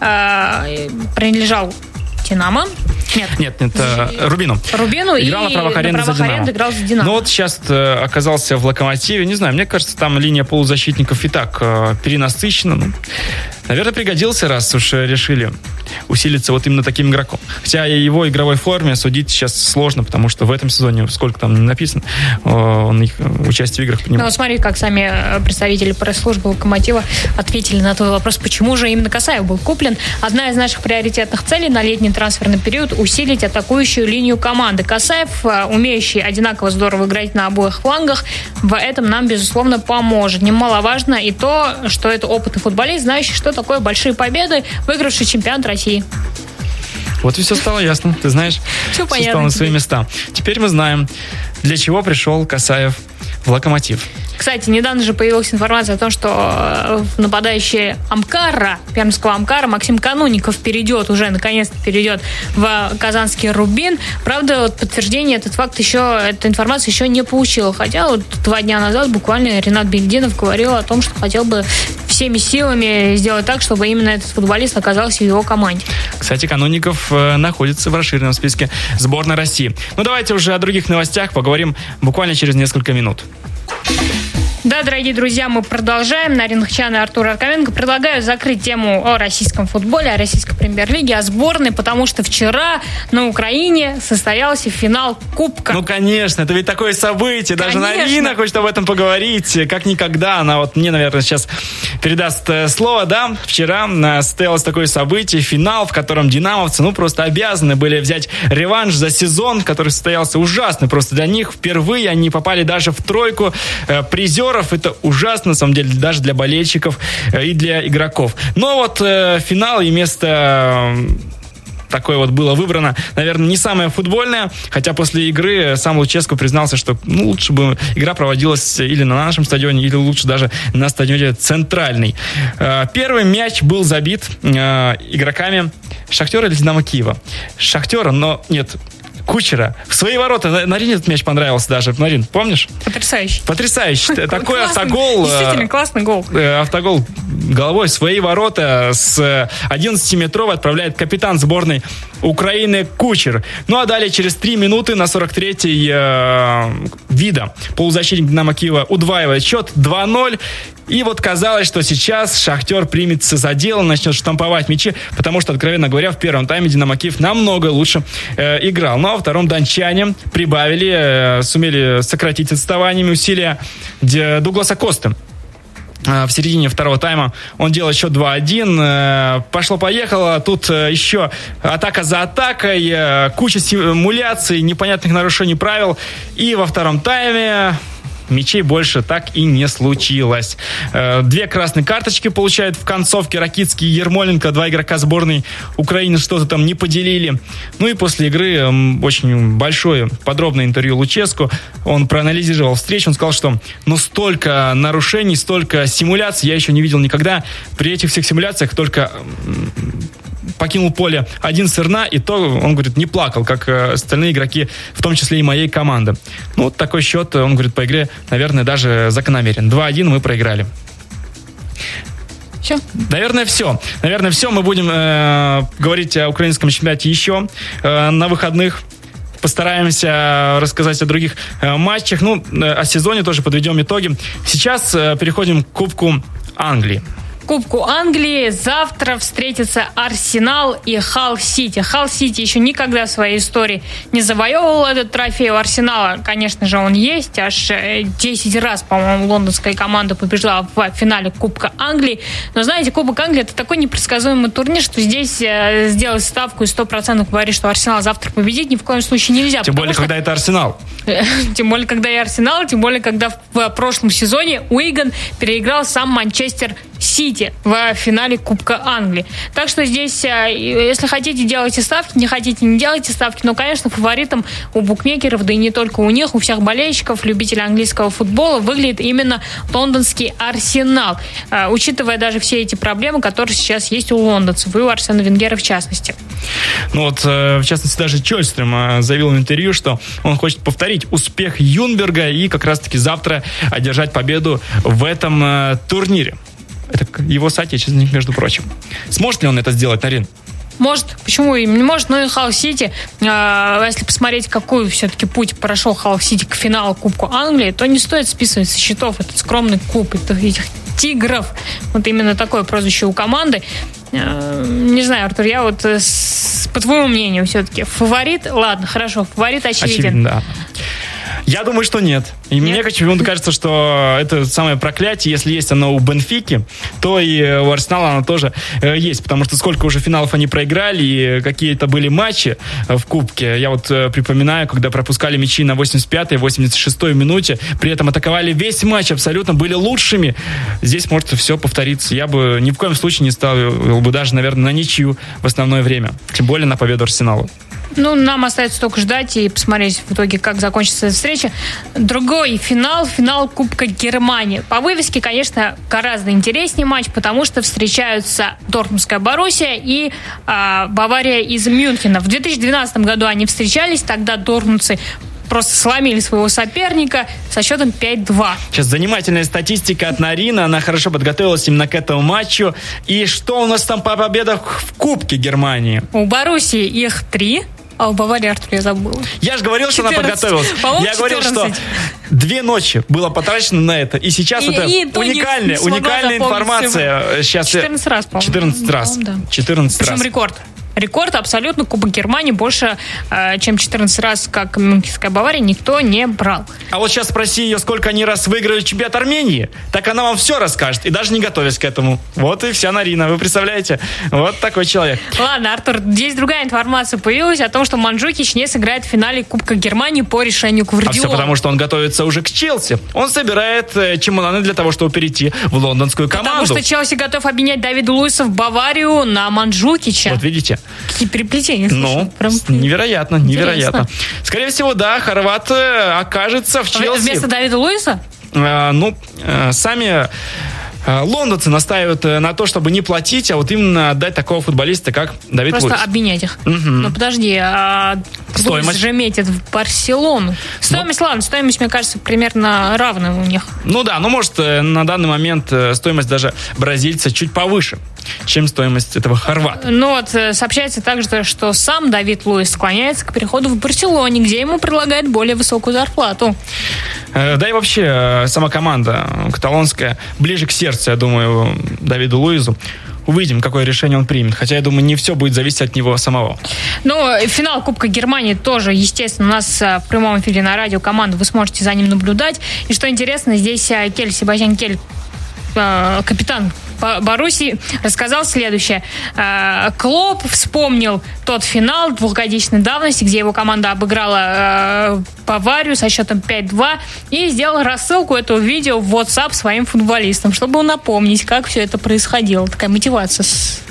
Speaker 3: принадлежал «Динамо».
Speaker 2: Нет, Рубину.
Speaker 3: Играл
Speaker 2: на правах аренды за «Динамо».
Speaker 3: Играл за «Динамо».
Speaker 2: Ну вот сейчас оказался в «Локомотиве». Не знаю, мне кажется, там линия полузащитников и так перенасыщена. Ну, наверное, пригодился, раз уж решили усилиться вот именно таким игроком. Хотя его игровой форме судить сейчас сложно, потому что в этом сезоне, сколько там не написано, он участие в играх принимал.
Speaker 3: Ну, смотри, как сами представители пресс-службы «Локомотива» ответили на твой вопрос, почему же именно Касаев был куплен. Одна из наших приоритетных целей на летний трансферный период — усилить атакующую линию команды. Касаев, умеющий одинаково здорово играть на обоих флангах, в этом нам, безусловно, поможет. Немаловажно и то, что это опытный футболист, знающий, что такое большие победы, выигравший чемпионат России.
Speaker 2: Вот и все стало ясно, ты знаешь.
Speaker 3: Все понятно.
Speaker 2: Стало на свои места. Теперь мы знаем, для чего пришел Касаев в «Локомотив».
Speaker 3: Кстати, недавно же появилась информация о том, что нападающий Амкара, пермского Амкара, Максим Канунников наконец-то перейдет в казанский «Рубин». Правда, вот подтверждение эта информация еще не получила. Хотя вот 2 дня назад буквально Ренат Бельдинов говорил о том, что хотел бы всеми силами сделать так, чтобы именно этот футболист оказался в его команде.
Speaker 2: Кстати, Канунников находится в расширенном списке сборной России. Ну, давайте уже о других новостях поговорим буквально через несколько минут.
Speaker 3: Да, дорогие друзья, мы продолжаем. Нарина Хачан и Артур Арковенко предлагают закрыть тему о российском футболе, о российской премьер-лиге, о сборной, потому что вчера на Украине состоялся финал Кубка.
Speaker 2: Ну, конечно, это ведь такое событие. Даже Нарина хочет об этом поговорить, как никогда. Она вот мне, наверное, сейчас передаст слово. Да, вчера состоялось такое событие, финал, в котором динамовцы, просто обязаны были взять реванш за сезон, который состоялся ужасный просто для них. Впервые они попали даже в 3 призеров. Это ужасно, на самом деле, даже для болельщиков и для игроков. Но вот финал и место такое вот было выбрано, наверное, не самое футбольное, хотя после игры сам Луческо признался, что лучше бы игра проводилась или на нашем стадионе, или лучше даже на стадионе «Центральный». Первый мяч был забит игроками «Шахтера» или «Динамо Киева». «Шахтера», но нет, Кучера. В свои ворота. Нарине этот мяч понравился даже. Нарин, помнишь? Потрясающий. Такой автогол.
Speaker 3: Действительно классный гол.
Speaker 2: Автогол головой в свои ворота с 11-метровой отправляет капитан сборной Украины Кучер. Ну а далее через 3 минуты на 43-й Вида полузащитник «Динамо Киева» удваивает счет 2-0. И вот казалось, что сейчас «Шахтер» примется за дело, начнет штамповать мячи, потому что, откровенно говоря, в первом тайме «Динамо Киев» намного лучше играл. Но во втором дончане прибавили, сумели сократить отставаниями усилия Дугласа Косты. В середине второго тайма он делает счет 2-1. Пошло-поехало. Тут еще атака за атакой, куча симуляций, непонятных нарушений правил. И во втором тайме мячей больше так и не случилось. 2 красные карточки получают в концовке Ракицкий и Ермоленко. 2 игрока сборной Украины что-то там не поделили. Ну и после игры очень большое подробное интервью Луческу. Он проанализировал встречу. Он сказал, что столько нарушений, столько симуляций я еще не видел никогда. При этих всех симуляциях только покинул поле один Сырна, и то, он говорит, не плакал, как остальные игроки, в том числе и моей команды. Вот такой счет, он говорит, по игре, наверное, даже закономерен. 2-1 мы проиграли.
Speaker 3: Все?
Speaker 2: Наверное, все. Мы будем говорить о украинском чемпионате еще на выходных. Постараемся рассказать о других матчах. О сезоне тоже подведем итоги. Сейчас переходим к Кубку Англии.
Speaker 3: Кубку Англии завтра встретятся Арсенал и Халл-Сити. Халл-Сити еще никогда в своей истории не завоевывал этот трофей. У Арсенала, конечно же, он есть. Аж 10 раз, по-моему, лондонская команда побеждала в финале Кубка Англии. Но, знаете, Кубок Англии — это такой непредсказуемый турнир, что здесь сделать ставку и 100% говорить, что Арсенал завтра победит, ни в коем случае нельзя.
Speaker 2: Тем более, когда это Арсенал.
Speaker 3: Тем более, когда и Арсенал, тем более, когда в прошлом сезоне Уиган переиграл сам Манчестер Сити в финале Кубка Англии. Так что здесь, если хотите, делайте ставки, не хотите, не делайте ставки. Но, конечно, фаворитом у букмекеров, да и не только у них, у всех болельщиков, любителей английского футбола выглядит именно лондонский Арсенал. Учитывая даже все эти проблемы, которые сейчас есть у лондонцев и у Арсена Венгера в частности.
Speaker 2: Ну вот, в частности, даже Чольстрем заявил в интервью, что он хочет повторить успех Юнберга и как раз-таки завтра одержать победу в этом турнире. Это его соотечественник, между прочим. Сможет ли он это сделать, Нарин?
Speaker 3: Может. Почему не может? Ну и Халл-Сити, если посмотреть, какой все-таки путь прошел Халл-Сити к финалу Кубку Англии, то не стоит списывать со счетов этот скромный клуб, этих тигров. Вот именно такое прозвище у команды. Не знаю, Артур, я вот по твоему мнению все-таки фаворит? Ладно, хорошо, фаворит очевиден.
Speaker 2: Очевидно, да. Я думаю, что нет. И мне почему-то кажется, что это самое проклятие, если есть оно у Бенфики, то и у Арсенала оно тоже есть. Потому что сколько уже финалов они проиграли, и какие-то были матчи в Кубке. Я вот припоминаю, когда пропускали мячи на 85-й, 86-й минуте, при этом атаковали весь матч, абсолютно были лучшими. Здесь может все повториться. Я бы ни в коем случае не ставил бы даже, наверное, на ничью в основное время. Тем более на победу Арсенала.
Speaker 3: Ну, нам остается только ждать и посмотреть в итоге, как закончится эта встреча. Другой финал Кубка Германии. По вывеске, конечно, гораздо интереснее матч, потому что встречаются Дортмундская Боруссия и Бавария из Мюнхена. В 2012 году они встречались, тогда дортмундцы просто сломили своего соперника со счетом 5-2.
Speaker 2: Сейчас занимательная статистика от Нарина. Она хорошо подготовилась именно к этому матчу. И что у нас там по победах в Кубке Германии?
Speaker 3: У Боруссии их 3. А у Баварии, Артур, я забыла.
Speaker 2: Я же говорил, 14. Что она подготовилась.
Speaker 3: По-моему,
Speaker 2: я говорил, что 2 ночи было потрачено на это. И сейчас это уникальная информация. Сейчас
Speaker 3: 14 раз, по-моему.
Speaker 2: 14 раз.
Speaker 3: Да.
Speaker 2: 14
Speaker 3: Причем
Speaker 2: раз.
Speaker 3: рекорд. Рекорд абсолютно. Кубок Германии больше, чем 14 раз, как Мюнхенская Бавария, никто не брал.
Speaker 2: А вот сейчас спроси ее, сколько они раз выиграли чемпионат Армении, так она вам все расскажет, и даже не готовясь к этому. Вот и вся Нарина, вы представляете? Вот такой человек.
Speaker 3: Ладно, Артур, здесь другая информация появилась о том, что Манджукич не сыграет в финале Кубка Германии по решению Гвардиолы.
Speaker 2: А все потому, что он готовится уже к Челси. Он собирает чемоданы для того, чтобы перейти в лондонскую команду.
Speaker 3: Потому что Челси готов обменять Давида Луиса в Баварию на Манджукича.
Speaker 2: Вот видите?
Speaker 3: Какие переплетения.
Speaker 2: Ну, невероятно. Скорее всего, да, хорват окажется в Челси.
Speaker 3: Вместо Давида Луиса?
Speaker 2: Сами лондонцы настаивают на то, чтобы не платить, а вот именно отдать такого футболиста, как Давид Луис.
Speaker 3: Просто обменять их. Ну, подожди, Луис же метит в Барселону. Стоимость, мне кажется, примерно равная у них.
Speaker 2: Ну да, может, на данный момент стоимость даже бразильца чуть повыше, чем стоимость этого хорвата.
Speaker 3: Ну вот, сообщается также, что сам Давид Луис склоняется к переходу в Барселоне, где ему предлагают более высокую зарплату.
Speaker 2: Да и вообще, сама команда каталонская ближе к сердцу, я думаю, Давиду Луизу. Увидим, какое решение он примет. Хотя, я думаю, не все будет зависеть от него самого.
Speaker 3: Ну, финал Кубка Германии тоже, естественно, у нас в прямом эфире на радио команды. Вы сможете за ним наблюдать. И что интересно, здесь Себастьян Кель, капитан Боруссии, рассказал следующее. Клоп вспомнил тот финал двухгодичной давности, где его команда обыграла Баварию со счетом 5-2 и сделал рассылку этого видео в WhatsApp своим футболистам, чтобы напомнить, как все это происходило. Такая мотивация.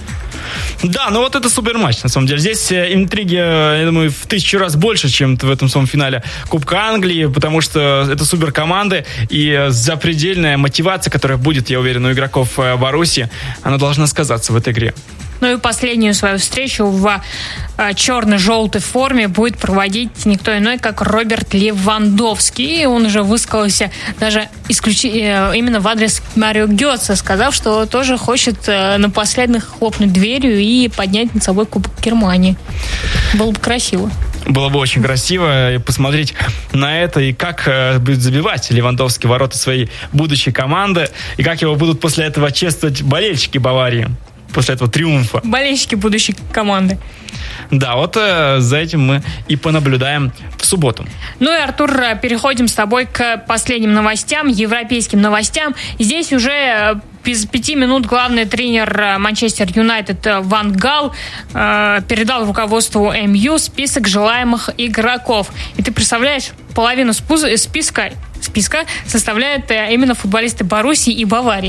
Speaker 2: Да, ну вот это супер матч, на самом деле. Здесь интриги, я думаю, в 1000 раз больше, чем в этом самом финале Кубка Англии, потому что это супер команды, и запредельная мотивация, которая будет, я уверен, у игроков Боруссии, она должна сказаться в этой игре.
Speaker 3: Ну и последнюю свою встречу в черно-желтой форме будет проводить никто иной, как Роберт Левандовский. И он уже высказался даже именно в адрес Марио Гётце, сказав, что тоже хочет напоследок хлопнуть дверью и поднять над собой Кубок Германии. Было бы красиво.
Speaker 2: Было бы очень красиво посмотреть на это, и как будет забивать Левандовский ворота своей будущей команды, и как его будут после этого чествовать болельщики Баварии. После этого триумфа.
Speaker 3: Болельщики будущей команды.
Speaker 2: Да, вот за этим мы и понаблюдаем в субботу.
Speaker 3: Ну и, Артур, переходим с тобой к последним новостям, европейским новостям. Здесь уже без 5 минут главный тренер Манчестер Юнайтед Ван Гал передал руководству МЮ список желаемых игроков. И ты представляешь, половину списка составляют именно футболисты Боруссии и Баварии.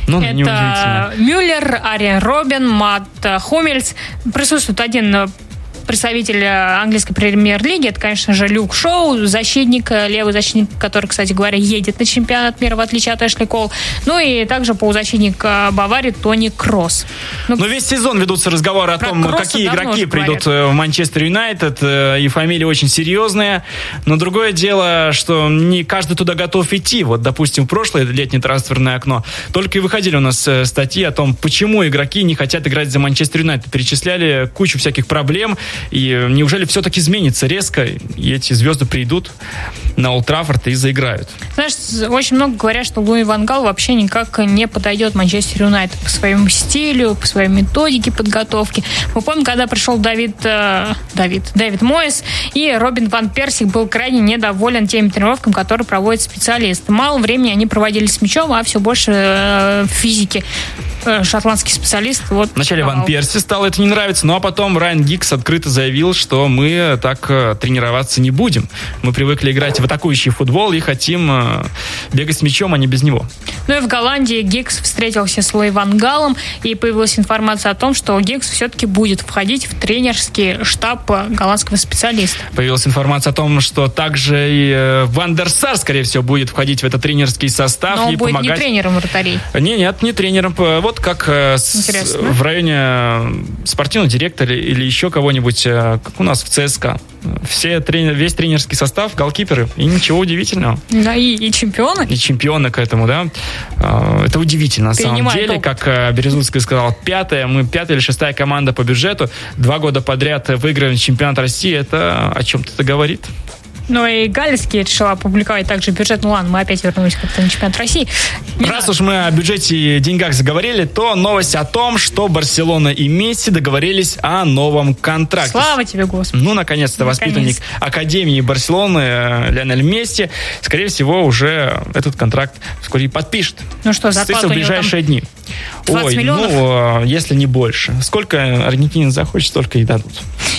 Speaker 2: Ну,
Speaker 3: это Мюллер, Ариен Робин, Матт Хуммельс. Присутствует один представитель английской премьер-лиги, это, конечно же, Люк Шоу, защитник, левый защитник, который, кстати говоря, едет на чемпионат мира, в отличие от Эшли Кол. Ну и также полузащитник Баварии Тони Кросс.
Speaker 2: Но весь сезон ведутся разговоры о том, какие игроки придут в Манчестер Юнайтед, и фамилии очень серьезные. Но другое дело, что не каждый туда готов идти. Вот, допустим, в прошлое летнее трансферное окно только и выходили у нас статьи о том, почему игроки не хотят играть за Манчестер Юнайтед. Перечисляли кучу всяких проблем. И неужели все-таки изменится резко, и эти звезды придут на Олд Траффорд и заиграют?
Speaker 3: Знаешь, очень много говорят, что Луи ван Гал вообще никак не подойдет Манчестер Юнайтед по своему стилю, по своей методике подготовки. Мы помним, когда пришел Дэвид Моэс, и Робин ван Персик был крайне недоволен теми тренировками, которые проводят специалисты. Мало времени они проводили с мячом, а все больше физики. Шотландский специалист. Вот,
Speaker 2: вначале Ван Перси стало это не нравиться, ну а потом Райан Гиггс открыто заявил, что мы так тренироваться не будем. Мы привыкли играть в атакующий футбол и хотим бегать с мячом, а не без него.
Speaker 3: Ну и в Голландии Гиггс встретился с Луи ван Галом, и появилась информация о том, что Гиггс все-таки будет входить в тренерский штаб голландского специалиста.
Speaker 2: Появилась информация о том, что также и Ван дер Сар, скорее всего, будет входить в этот тренерский состав.
Speaker 3: Но он
Speaker 2: и
Speaker 3: будет
Speaker 2: помогать...
Speaker 3: не тренером вратарей.
Speaker 2: Нет, не тренером. Вот как в районе спортивного директора или еще кого-нибудь, как у нас в ЦСКА. Весь тренерский состав, голкиперы, и ничего удивительного.
Speaker 3: Да, и чемпионы.
Speaker 2: И чемпионы к этому, да. Это удивительно, на самом деле. Как Березутская сказала, пятая или шестая команда по бюджету. 2 года подряд выиграем чемпионат России. Это о чем-то это говорит.
Speaker 3: Ну и Галицкий решил опубликовать также бюджет. Ну ладно, мы опять вернулись как-то на чемпионат России.
Speaker 2: Раз уж мы о бюджете и деньгах заговорили, то новость о том, что Барселона и Месси договорились о новом контракте.
Speaker 3: Слава тебе, Господи.
Speaker 2: Ну, наконец-то воспитанник Академии Барселоны Лионель Месси, скорее всего, уже этот контракт вскоре подпишет.
Speaker 3: Ну что, зарплата
Speaker 2: в ближайшие дни.
Speaker 3: 20 миллионов?
Speaker 2: Ну, если не больше. Сколько аргентинец захочет, столько и дадут.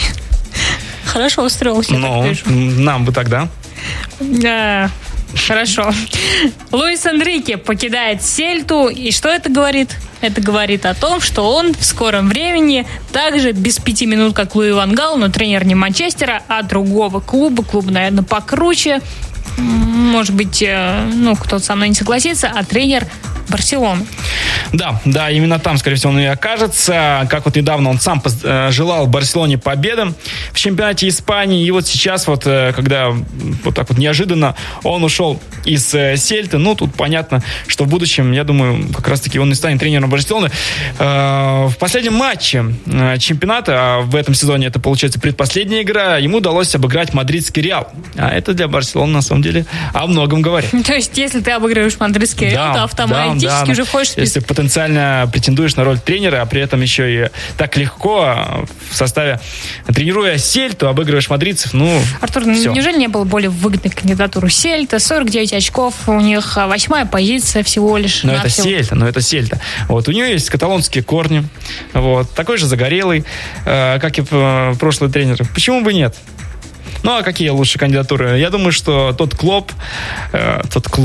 Speaker 3: Хорошо устроился.
Speaker 2: Ну, нам бы тогда.
Speaker 3: Да, хорошо. Луис Энрике покидает Сельту. И что это говорит? Это говорит о том, что он в скором времени также без 5 минут, как Луи ван Гал, но тренер не Манчестера, а другого клуба. Клуб, наверное, покруче. Может быть, кто-то со мной не согласится, а тренер Барселоны.
Speaker 2: Да, именно там, скорее всего, он и окажется. Как вот недавно он сам желал Барселоне победы в чемпионате Испании. И вот сейчас, когда вот так вот неожиданно он ушел из Сельты, тут понятно, что в будущем, я думаю, как раз-таки он и станет тренером Барселоны. В последнем матче чемпионата, а в этом сезоне это, получается, предпоследняя игра, ему удалось обыграть мадридский Реал. А это для Барселоны, на самом деле, о многом говорит.
Speaker 3: То есть, если ты обыгрываешь мадридский Реал, то автоматически уже входишь в список.
Speaker 2: Если потенциально претендуешь на роль тренера, а при этом еще и так легко в составе, тренируя Сельту, обыгрываешь мадридцев,
Speaker 3: Артур,
Speaker 2: все.
Speaker 3: Неужели не было более выгодной кандидатуры? Сельта, 49 очков, у них 8-я позиция всего лишь.
Speaker 2: Но это Сельта. Вот, у нее есть каталонские корни, вот, такой же загорелый, как и прошлый тренер. Почему бы нет? Ну, а какие лучшие кандидатуры? Я думаю, что тот Клоп, о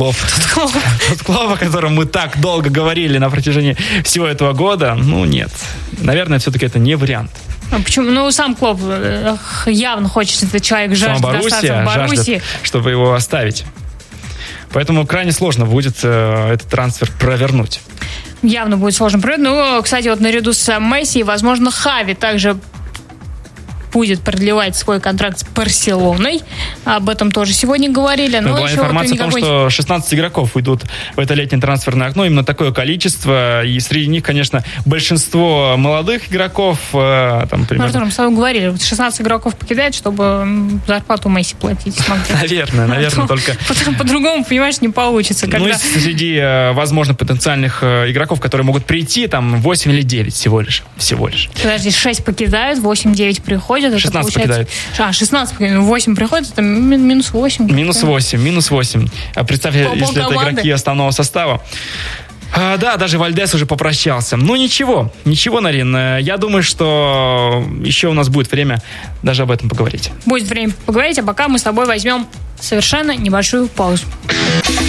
Speaker 2: котором мы так долго говорили на протяжении всего этого года, нет. Наверное, все-таки это не вариант.
Speaker 3: А почему? Сам Клоп явно хочет, этот человек жаждет остаться в Боруссии.
Speaker 2: Чтобы его оставить. Поэтому крайне сложно будет этот трансфер провернуть.
Speaker 3: Явно будет сложно провернуть. Кстати, наряду с Месси, возможно, Хави также будет продлевать свой контракт с Барселоной. Об этом тоже сегодня говорили. Но
Speaker 2: была информация о том, что 16 игроков уйдут в это летнее трансферное окно. Именно такое количество. И среди них, конечно, большинство молодых игроков.
Speaker 3: Артур, мы с тобой говорили, 16 игроков покидает, чтобы зарплату Месси платить смогли.
Speaker 2: Наверное, только...
Speaker 3: По-другому, понимаешь, не получится.
Speaker 2: И среди, возможно, потенциальных игроков, которые могут прийти, 8 или 9 всего лишь.
Speaker 3: Подожди, 6 покидают, 8-9 приходят.
Speaker 2: 16 покидают.
Speaker 3: 16 покидают, 8 приходят, это минус 8.
Speaker 2: Минус 8. А представь, если это игроки основного состава. Да, даже Вальдес уже попрощался. Ничего, Нарин. Я думаю, что еще у нас будет время даже об этом поговорить.
Speaker 3: Будет время поговорить, а пока мы с тобой возьмем совершенно небольшую паузу.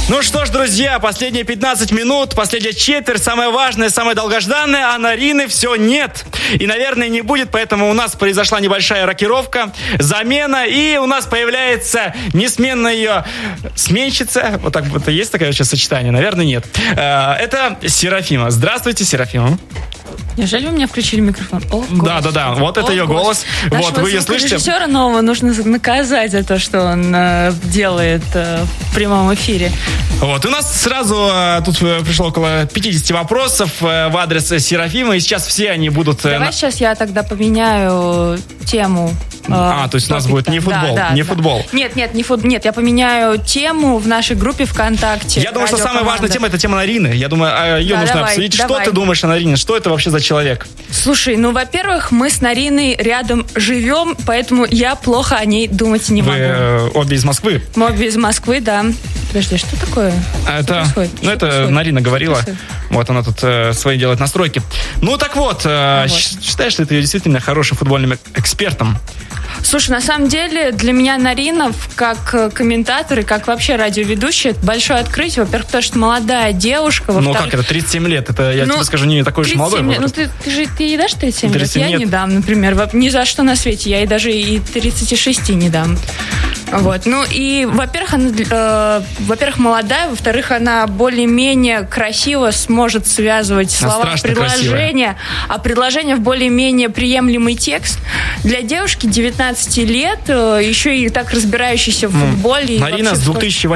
Speaker 2: Ну что ж, друзья, последние 15 минут, последняя четверть, самое важное, самое долгожданное, а Нарины все нет. И, наверное, не будет, поэтому у нас произошла небольшая рокировка, замена, и у нас появляется несменная ее сменщица. Вот так вот, есть такое сейчас сочетание? Наверное, нет. Это Серафима. Здравствуйте, Серафима.
Speaker 4: Неужели вы мне включили микрофон?
Speaker 2: Да. Вот это ее голос. Вот, вы ее слышите?
Speaker 4: Режиссера нового нужно наказать за то, что он делает в прямом эфире.
Speaker 2: Вот, у нас сразу тут пришло около 50 вопросов в адрес Серафимы, и сейчас все они будут...
Speaker 4: Давай сейчас я тогда поменяю тему.
Speaker 2: То есть у нас будет не футбол, футбол.
Speaker 4: Нет, я поменяю тему в нашей группе ВКонтакте.
Speaker 2: Я думаю, что самая важная тема — это тема Нарины. Я думаю, ее нужно обсудить. Что ты думаешь о Нарине? Что это вообще за человек?
Speaker 4: Слушай, во-первых, мы с Нариной рядом живем, поэтому я плохо о ней думать не могу.
Speaker 2: Вы обе из Москвы?
Speaker 4: Мы обе из Москвы, да. Подожди, что такое?
Speaker 2: Это Нарина говорила. Вот она тут свои делает настройки. Ну так вот, считаешь ли ты ее действительно хорошим футбольным экспертом?
Speaker 4: Слушай, на самом деле для меня Нарина как комментатор и как вообще радиоведущая это большое открытие. Во-первых, потому что молодая девушка.
Speaker 2: Ну как это, 37 лет? Это, я тебе скажу, не такой уж молодой возраст.
Speaker 4: Ты ей дашь 37 лет? Я не дам, например. Ни за что на свете. Я ей даже и 36 не дам. Вот. Ну и, во-первых, она, молодая, во-вторых, она более-менее красиво сможет связывать слова в предложения, а предложение в более-менее приемлемый текст. Для девушки 19 лет, еще и так разбирающейся в футболе.
Speaker 2: Марина с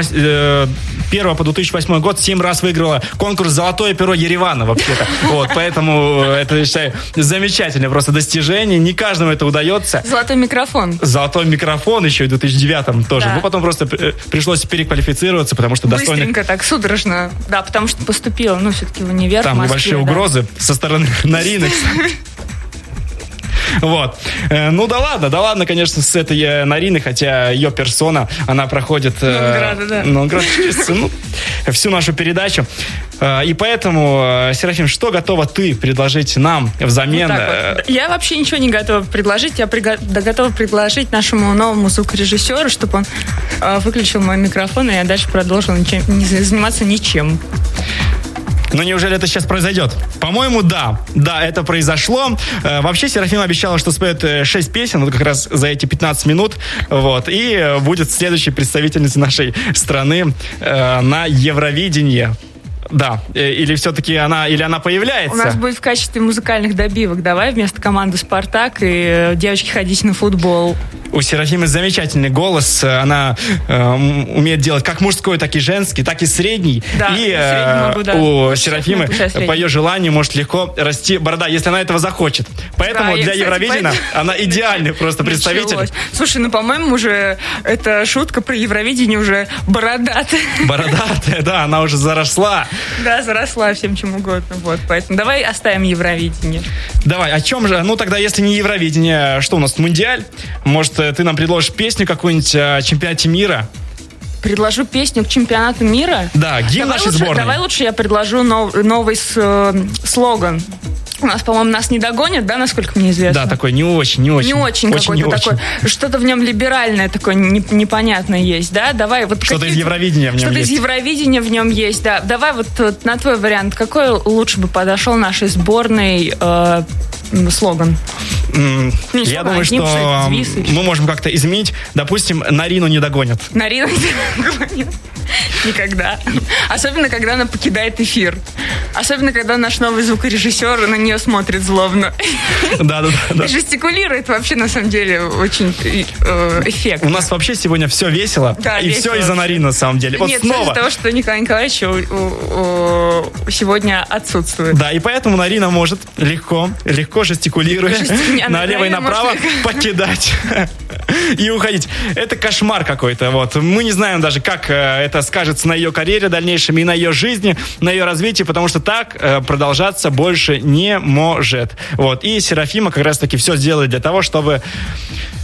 Speaker 2: 2001 по 2008 год 7 раз выиграла конкурс «Золотое перо Еревана» вообще-то. Вот, поэтому это, я считаю, замечательное просто достижение. Не каждому это удается.
Speaker 4: Золотой микрофон.
Speaker 2: Золотой микрофон еще и в 2009 тоже. Да. Ну, потом просто пришлось переквалифицироваться, потому что достойно...
Speaker 4: Быстренько так, судорожно. Да, потому что поступила, все-таки в универ
Speaker 2: там
Speaker 4: в Москве.
Speaker 2: Небольшие угрозы со стороны Нарины. Вот. Ну да ладно, конечно, с этой Нариной, хотя ее персона, она проходит через всю нашу передачу. И поэтому, Серафим, что готова ты предложить нам взамен?
Speaker 4: Вот. Я вообще ничего не готова предложить. Я готова предложить нашему новому звукорежиссеру, чтобы он выключил мой микрофон, и я дальше продолжила не заниматься ничем.
Speaker 2: Ну, неужели это сейчас произойдет? По-моему, да. Да, это произошло. Вообще, Серафима обещала, что споет 6 песен, вот как раз за эти 15 минут. Вот. И будет следующей представительницей нашей страны на Евровидении. Да, или все-таки она появляется?
Speaker 4: У нас будет в качестве музыкальных добивок. Давай вместо команды «Спартак» и девочки ходить на футбол.
Speaker 2: У Серафимы замечательный голос. Она умеет делать как мужской, так и женский, так и средний.
Speaker 4: Да,
Speaker 2: и
Speaker 4: могу, да.
Speaker 2: У Серафимы по ее желанию может легко расти борода, если она этого захочет. Поэтому для Евровидения она идеальный просто представитель.
Speaker 4: Слушай, по-моему, уже эта шутка про Евровидение уже бородатая.
Speaker 2: Бородатая, да, она уже заросла.
Speaker 4: Да, заросла всем чем угодно. Вот, поэтому давай оставим Евровидение.
Speaker 2: Давай, о чем же? Ну, тогда, если не Евровидение, что у нас, Мундиаль? Может, ты нам предложишь песню какую-нибудь о чемпионате мира?
Speaker 4: Предложу песню к чемпионату мира?
Speaker 2: Да, гимн нашей сборной.
Speaker 4: Давай лучше я предложу новый слоган. У нас, по-моему, нас не догонят, да, насколько мне известно?
Speaker 2: Да, такой не очень
Speaker 4: какой-то такой. Что-то в нем либеральное такое непонятное есть, да? Давай вот
Speaker 2: что-то из Евровидения в нем есть.
Speaker 4: Что-то из Евровидения в нем есть, да. Давай вот на твой вариант, какой лучше бы подошел нашей сборной слоган?
Speaker 2: Я думаю, что мы можем как-то изменить. Допустим, Нарину не догонят.
Speaker 4: Нарину не догонят. Никогда. Особенно, когда она покидает эфир. Особенно, когда наш новый звукорежиссер на нее смотрит злобно.
Speaker 2: Да.
Speaker 4: Жестикулирует вообще, на самом деле, очень эффектно.
Speaker 2: У нас вообще сегодня все весело.
Speaker 4: Да,
Speaker 2: и
Speaker 4: весело
Speaker 2: все из-за Нарины, на самом деле. Вот
Speaker 4: нет,
Speaker 2: снова.
Speaker 4: из-за того, что Николай Николаевич сегодня отсутствует.
Speaker 2: Да, и поэтому Нарина может легко жестикулируя налево и направо покидать и уходить. Это кошмар какой-то. Вот. Мы не знаем даже, как это скажется на ее карьере дальнейшем и на ее жизни, на ее развитии, потому что так продолжаться больше не может. Вот. И Серафима как раз-таки все сделает для того, чтобы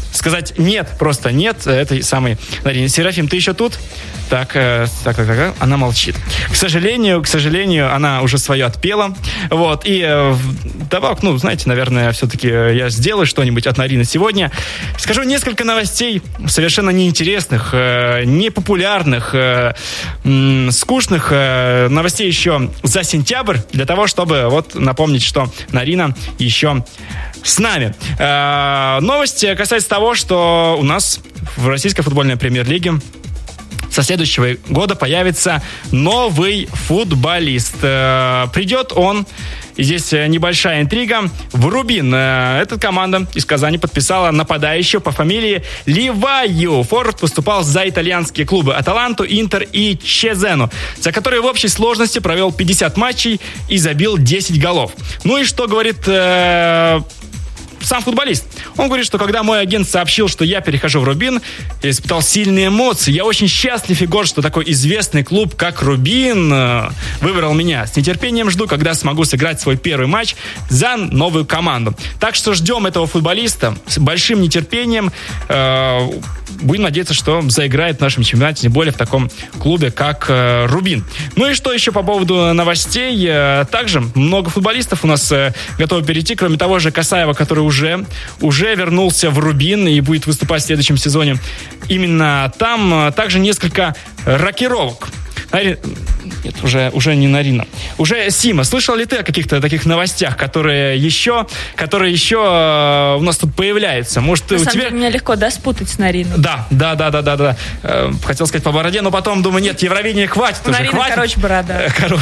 Speaker 2: сказать нет, просто нет этой самой Нарине. Серафим, ты еще тут? Так, она молчит. К сожалению, она уже свое отпела. Вот, и добавок, знаете, наверное, все-таки я сделаю что-нибудь от Нарины сегодня. Скажу несколько новостей совершенно неинтересных, непопулярных, скучных новостей еще за сентябрь, для того, чтобы напомнить, что Нарина еще с нами. Новость касается того, что у нас в российской футбольной премьер-лиге со следующего года появится новый футболист. Придет он, и здесь небольшая интрига, в Рубин. Эта команда из Казани подписала нападающего по фамилии Ливаю. Форвард выступал за итальянские клубы Аталанту, Интер и Чезену, за которые в общей сложности провел 50 матчей и забил 10 голов. Ну и что говорит сам футболист? Он говорит, что когда мой агент сообщил, что я перехожу в Рубин, я испытал сильные эмоции. Я очень счастлив и горд, что такой известный клуб, как Рубин, выбрал меня. С нетерпением жду, когда смогу сыграть свой первый матч за новую команду. Так что ждем этого футболиста с большим нетерпением. Будем надеяться, что заиграет в нашем чемпионате, тем более в таком клубе, как Рубин. Ну и что еще по поводу новостей? Также много футболистов у нас готовы перейти, кроме того же Касаева, который уже вернулся в Рубин и будет выступать в следующем сезоне именно там. Также несколько рокировок. Нет, уже не Нарина. Уже Сима. Слышал ли ты о каких-то таких новостях, которые еще у нас тут появляются? Может,
Speaker 4: на самом деле, меня легко, спутать с Нариной.
Speaker 2: Да. Хотел сказать по бороде, но потом думаю, нет, Евровидение хватит уже.
Speaker 4: Нарина,
Speaker 2: хватит.
Speaker 4: борода.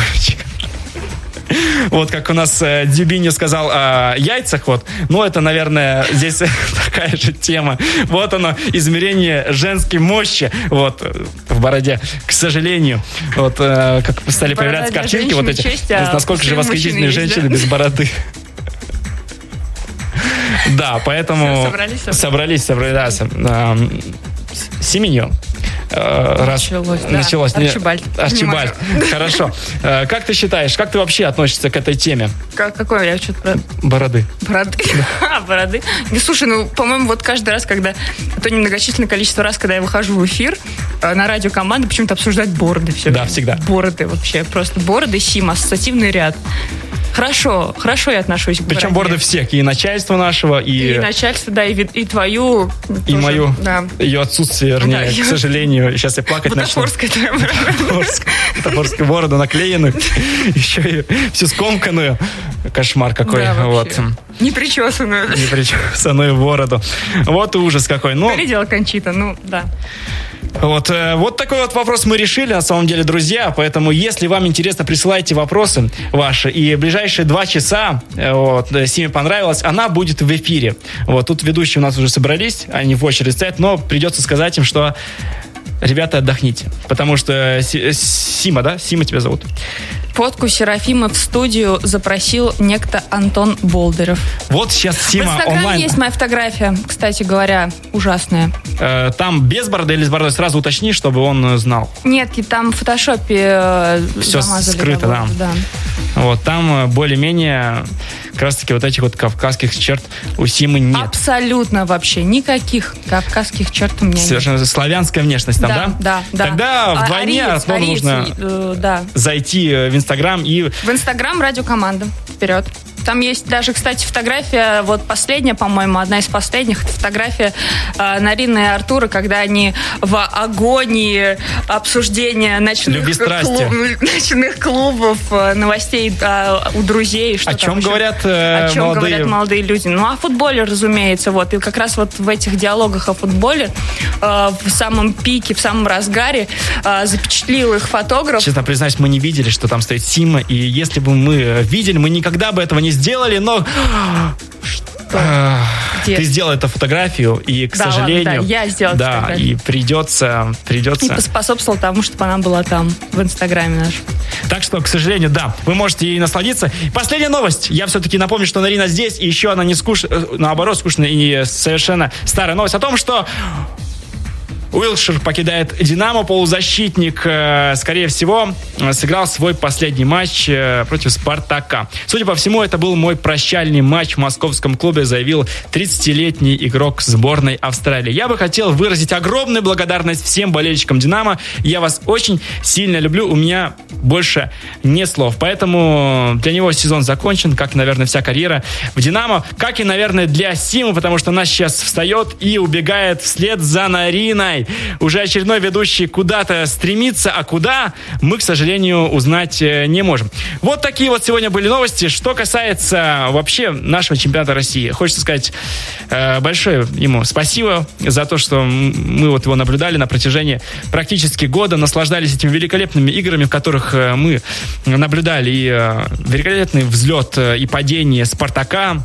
Speaker 2: Вот как у нас Дюбини сказал о яйцах, это, наверное, здесь такая же тема. Вот оно, измерение женской мощи, в бороде, к сожалению. Как стали появляться картинки, насколько же восхитительные женщины без бороды. Да, поэтому собрались, да. Семенье. Началось. Арчибальд. Хорошо. Как ты считаешь, как ты вообще относишься к этой теме?
Speaker 4: Какой я что-то...
Speaker 2: Бороды.
Speaker 4: Бороды. Слушай, по-моему, каждый раз, то немногочисленное количество раз, когда я выхожу в эфир, на радио команды почему-то обсуждают бороды.
Speaker 2: Да, всегда.
Speaker 4: Бороды вообще. Просто бороды, Сима, ассоциативный ряд. Хорошо я отношусь к бороде.
Speaker 2: Причем бороды всех, и начальства нашего, и
Speaker 4: начальство, да, и твою.
Speaker 2: И тоже, мою, да. Ее отсутствие, вернее, к сожалению. Сейчас я плакать начну.
Speaker 4: Бутафорская твоя борода.
Speaker 2: Бутафорскую бороду наклеенную, еще и всю скомканную. Кошмар какой.
Speaker 4: Да,
Speaker 2: Непричесанную бороду. Вот ужас какой.
Speaker 4: Передела Кончита, да.
Speaker 2: Вот такой вопрос мы решили, на самом деле, друзья. Поэтому, если вам интересно, присылайте вопросы ваши. И в ближайшие 2 часа, Симе понравилось, она будет в эфире. Тут ведущие у нас уже собрались, они в очередь стоят, но придется сказать им, что ребята, отдохните. Потому что Сима, да? Сима тебя зовут?
Speaker 4: Фотку Серафима в студию запросил некто Антон Болдырев.
Speaker 2: Вот сейчас Сима онлайн.
Speaker 4: В Инстаграме есть моя фотография, кстати говоря, ужасная.
Speaker 2: Там без бороды или с бородой? Сразу уточни, чтобы он знал.
Speaker 4: Нет, там в фотошопе
Speaker 2: все
Speaker 4: замазали.
Speaker 2: Скрыто, да. Там более-менее как раз-таки этих кавказских черт у Симы нет.
Speaker 4: Абсолютно вообще никаких кавказских черт у меня нет.
Speaker 2: Совершенно славянская внешность там, да?
Speaker 4: Да.
Speaker 2: Тогда вдвойне нужно зайти в Инстаграм и...
Speaker 4: В Инстаграм радиокоманда. Вперед. Там есть даже, кстати, фотография, последняя, по-моему, одна из последних, фотография Нарины и Артура, когда они в агонии обсуждения ночных клубов, новостей у друзей.
Speaker 2: О чем говорят
Speaker 4: молодые люди? О футболе, разумеется. И как раз в этих диалогах о футболе в самом пике, в самом разгаре запечатлил их фотограф.
Speaker 2: Честно признаюсь, мы не видели, что там стоит Сима, и если бы мы видели, мы никогда бы этого не сделали, но ты сделал эту фотографию, и, к сожалению...
Speaker 4: я сделала фотографию.
Speaker 2: И придется... И
Speaker 4: поспособствовал тому, чтобы она была там, в Инстаграме нашем.
Speaker 2: Так что, к сожалению, вы можете ей насладиться. Последняя новость. Я все-таки напомню, что Нарина здесь, и еще она не скучная, наоборот, скучная и совершенно старая новость о том, что... Уилшир покидает «Динамо». Полузащитник, скорее всего, сыграл свой последний матч против «Спартака». Судя по всему, это был мой прощальный матч в московском клубе, заявил 30-летний игрок сборной Австралии. Я бы хотел выразить огромную благодарность всем болельщикам «Динамо». Я вас очень сильно люблю. У меня больше нет слов. Поэтому для него сезон закончен, как, наверное, вся карьера в «Динамо». Как и, наверное, для Симы, потому что она сейчас встает и убегает вслед за Нариной. Уже очередной ведущий куда-то стремится, а куда, мы, к сожалению, узнать не можем. Вот такие вот сегодня были новости. Что касается вообще нашего чемпионата России, хочется сказать большое ему спасибо за то, что мы вот его наблюдали на протяжении практически года, наслаждались этими великолепными играми, в которых мы наблюдали и великолепный взлет и падение «Спартака»,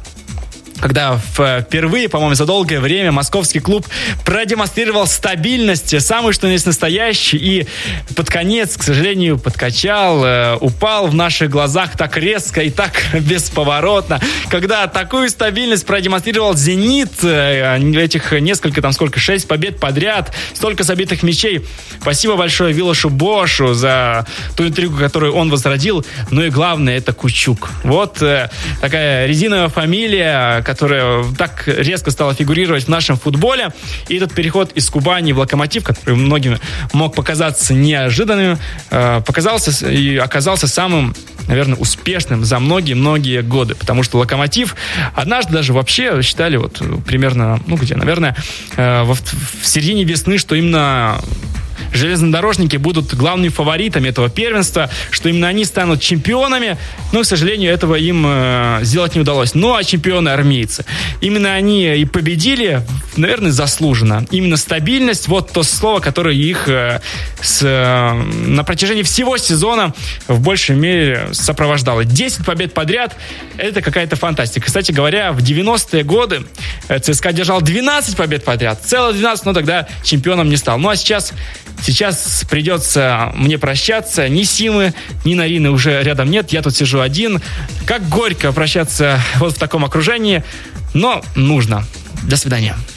Speaker 2: когда впервые, по-моему, за долгое время московский клуб продемонстрировал стабильность, самый что ни есть настоящий, и под конец, к сожалению, подкачал, упал в наших глазах так резко и так бесповоротно. Когда такую стабильность продемонстрировал «Зенит», этих несколько, 6 побед подряд, столько забитых мячей. Спасибо большое Вилошу Бошу за ту интригу, которую он возродил. Ну и главное, это Кучук. Вот такая резиновая фамилия, которая так резко стала фигурировать в нашем футболе. И этот переход из Кубани в «Локомотив», который многим мог показаться неожиданным, показался и оказался самым, наверное, успешным за многие-многие годы. Потому что «Локомотив» однажды даже вообще считали вот примерно, наверное, в середине весны, что именно железнодорожники будут главными фаворитами этого первенства, что именно они станут чемпионами, но, к сожалению, этого им сделать не удалось. Ну, а чемпионы армейцы. Именно они и победили, наверное, заслуженно. Именно стабильность, вот то слово, которое их на протяжении всего сезона в большей мере сопровождало. 10 побед подряд — это какая-то фантастика. Кстати говоря, в 90-е годы ЦСКА держал 12 побед подряд. Целых 12, но тогда чемпионом не стал. Ну, а сейчас придется мне прощаться. Ни Симы, ни Нарины уже рядом нет. Я тут сижу один. Как горько прощаться вот в таком окружении, но нужно. До свидания.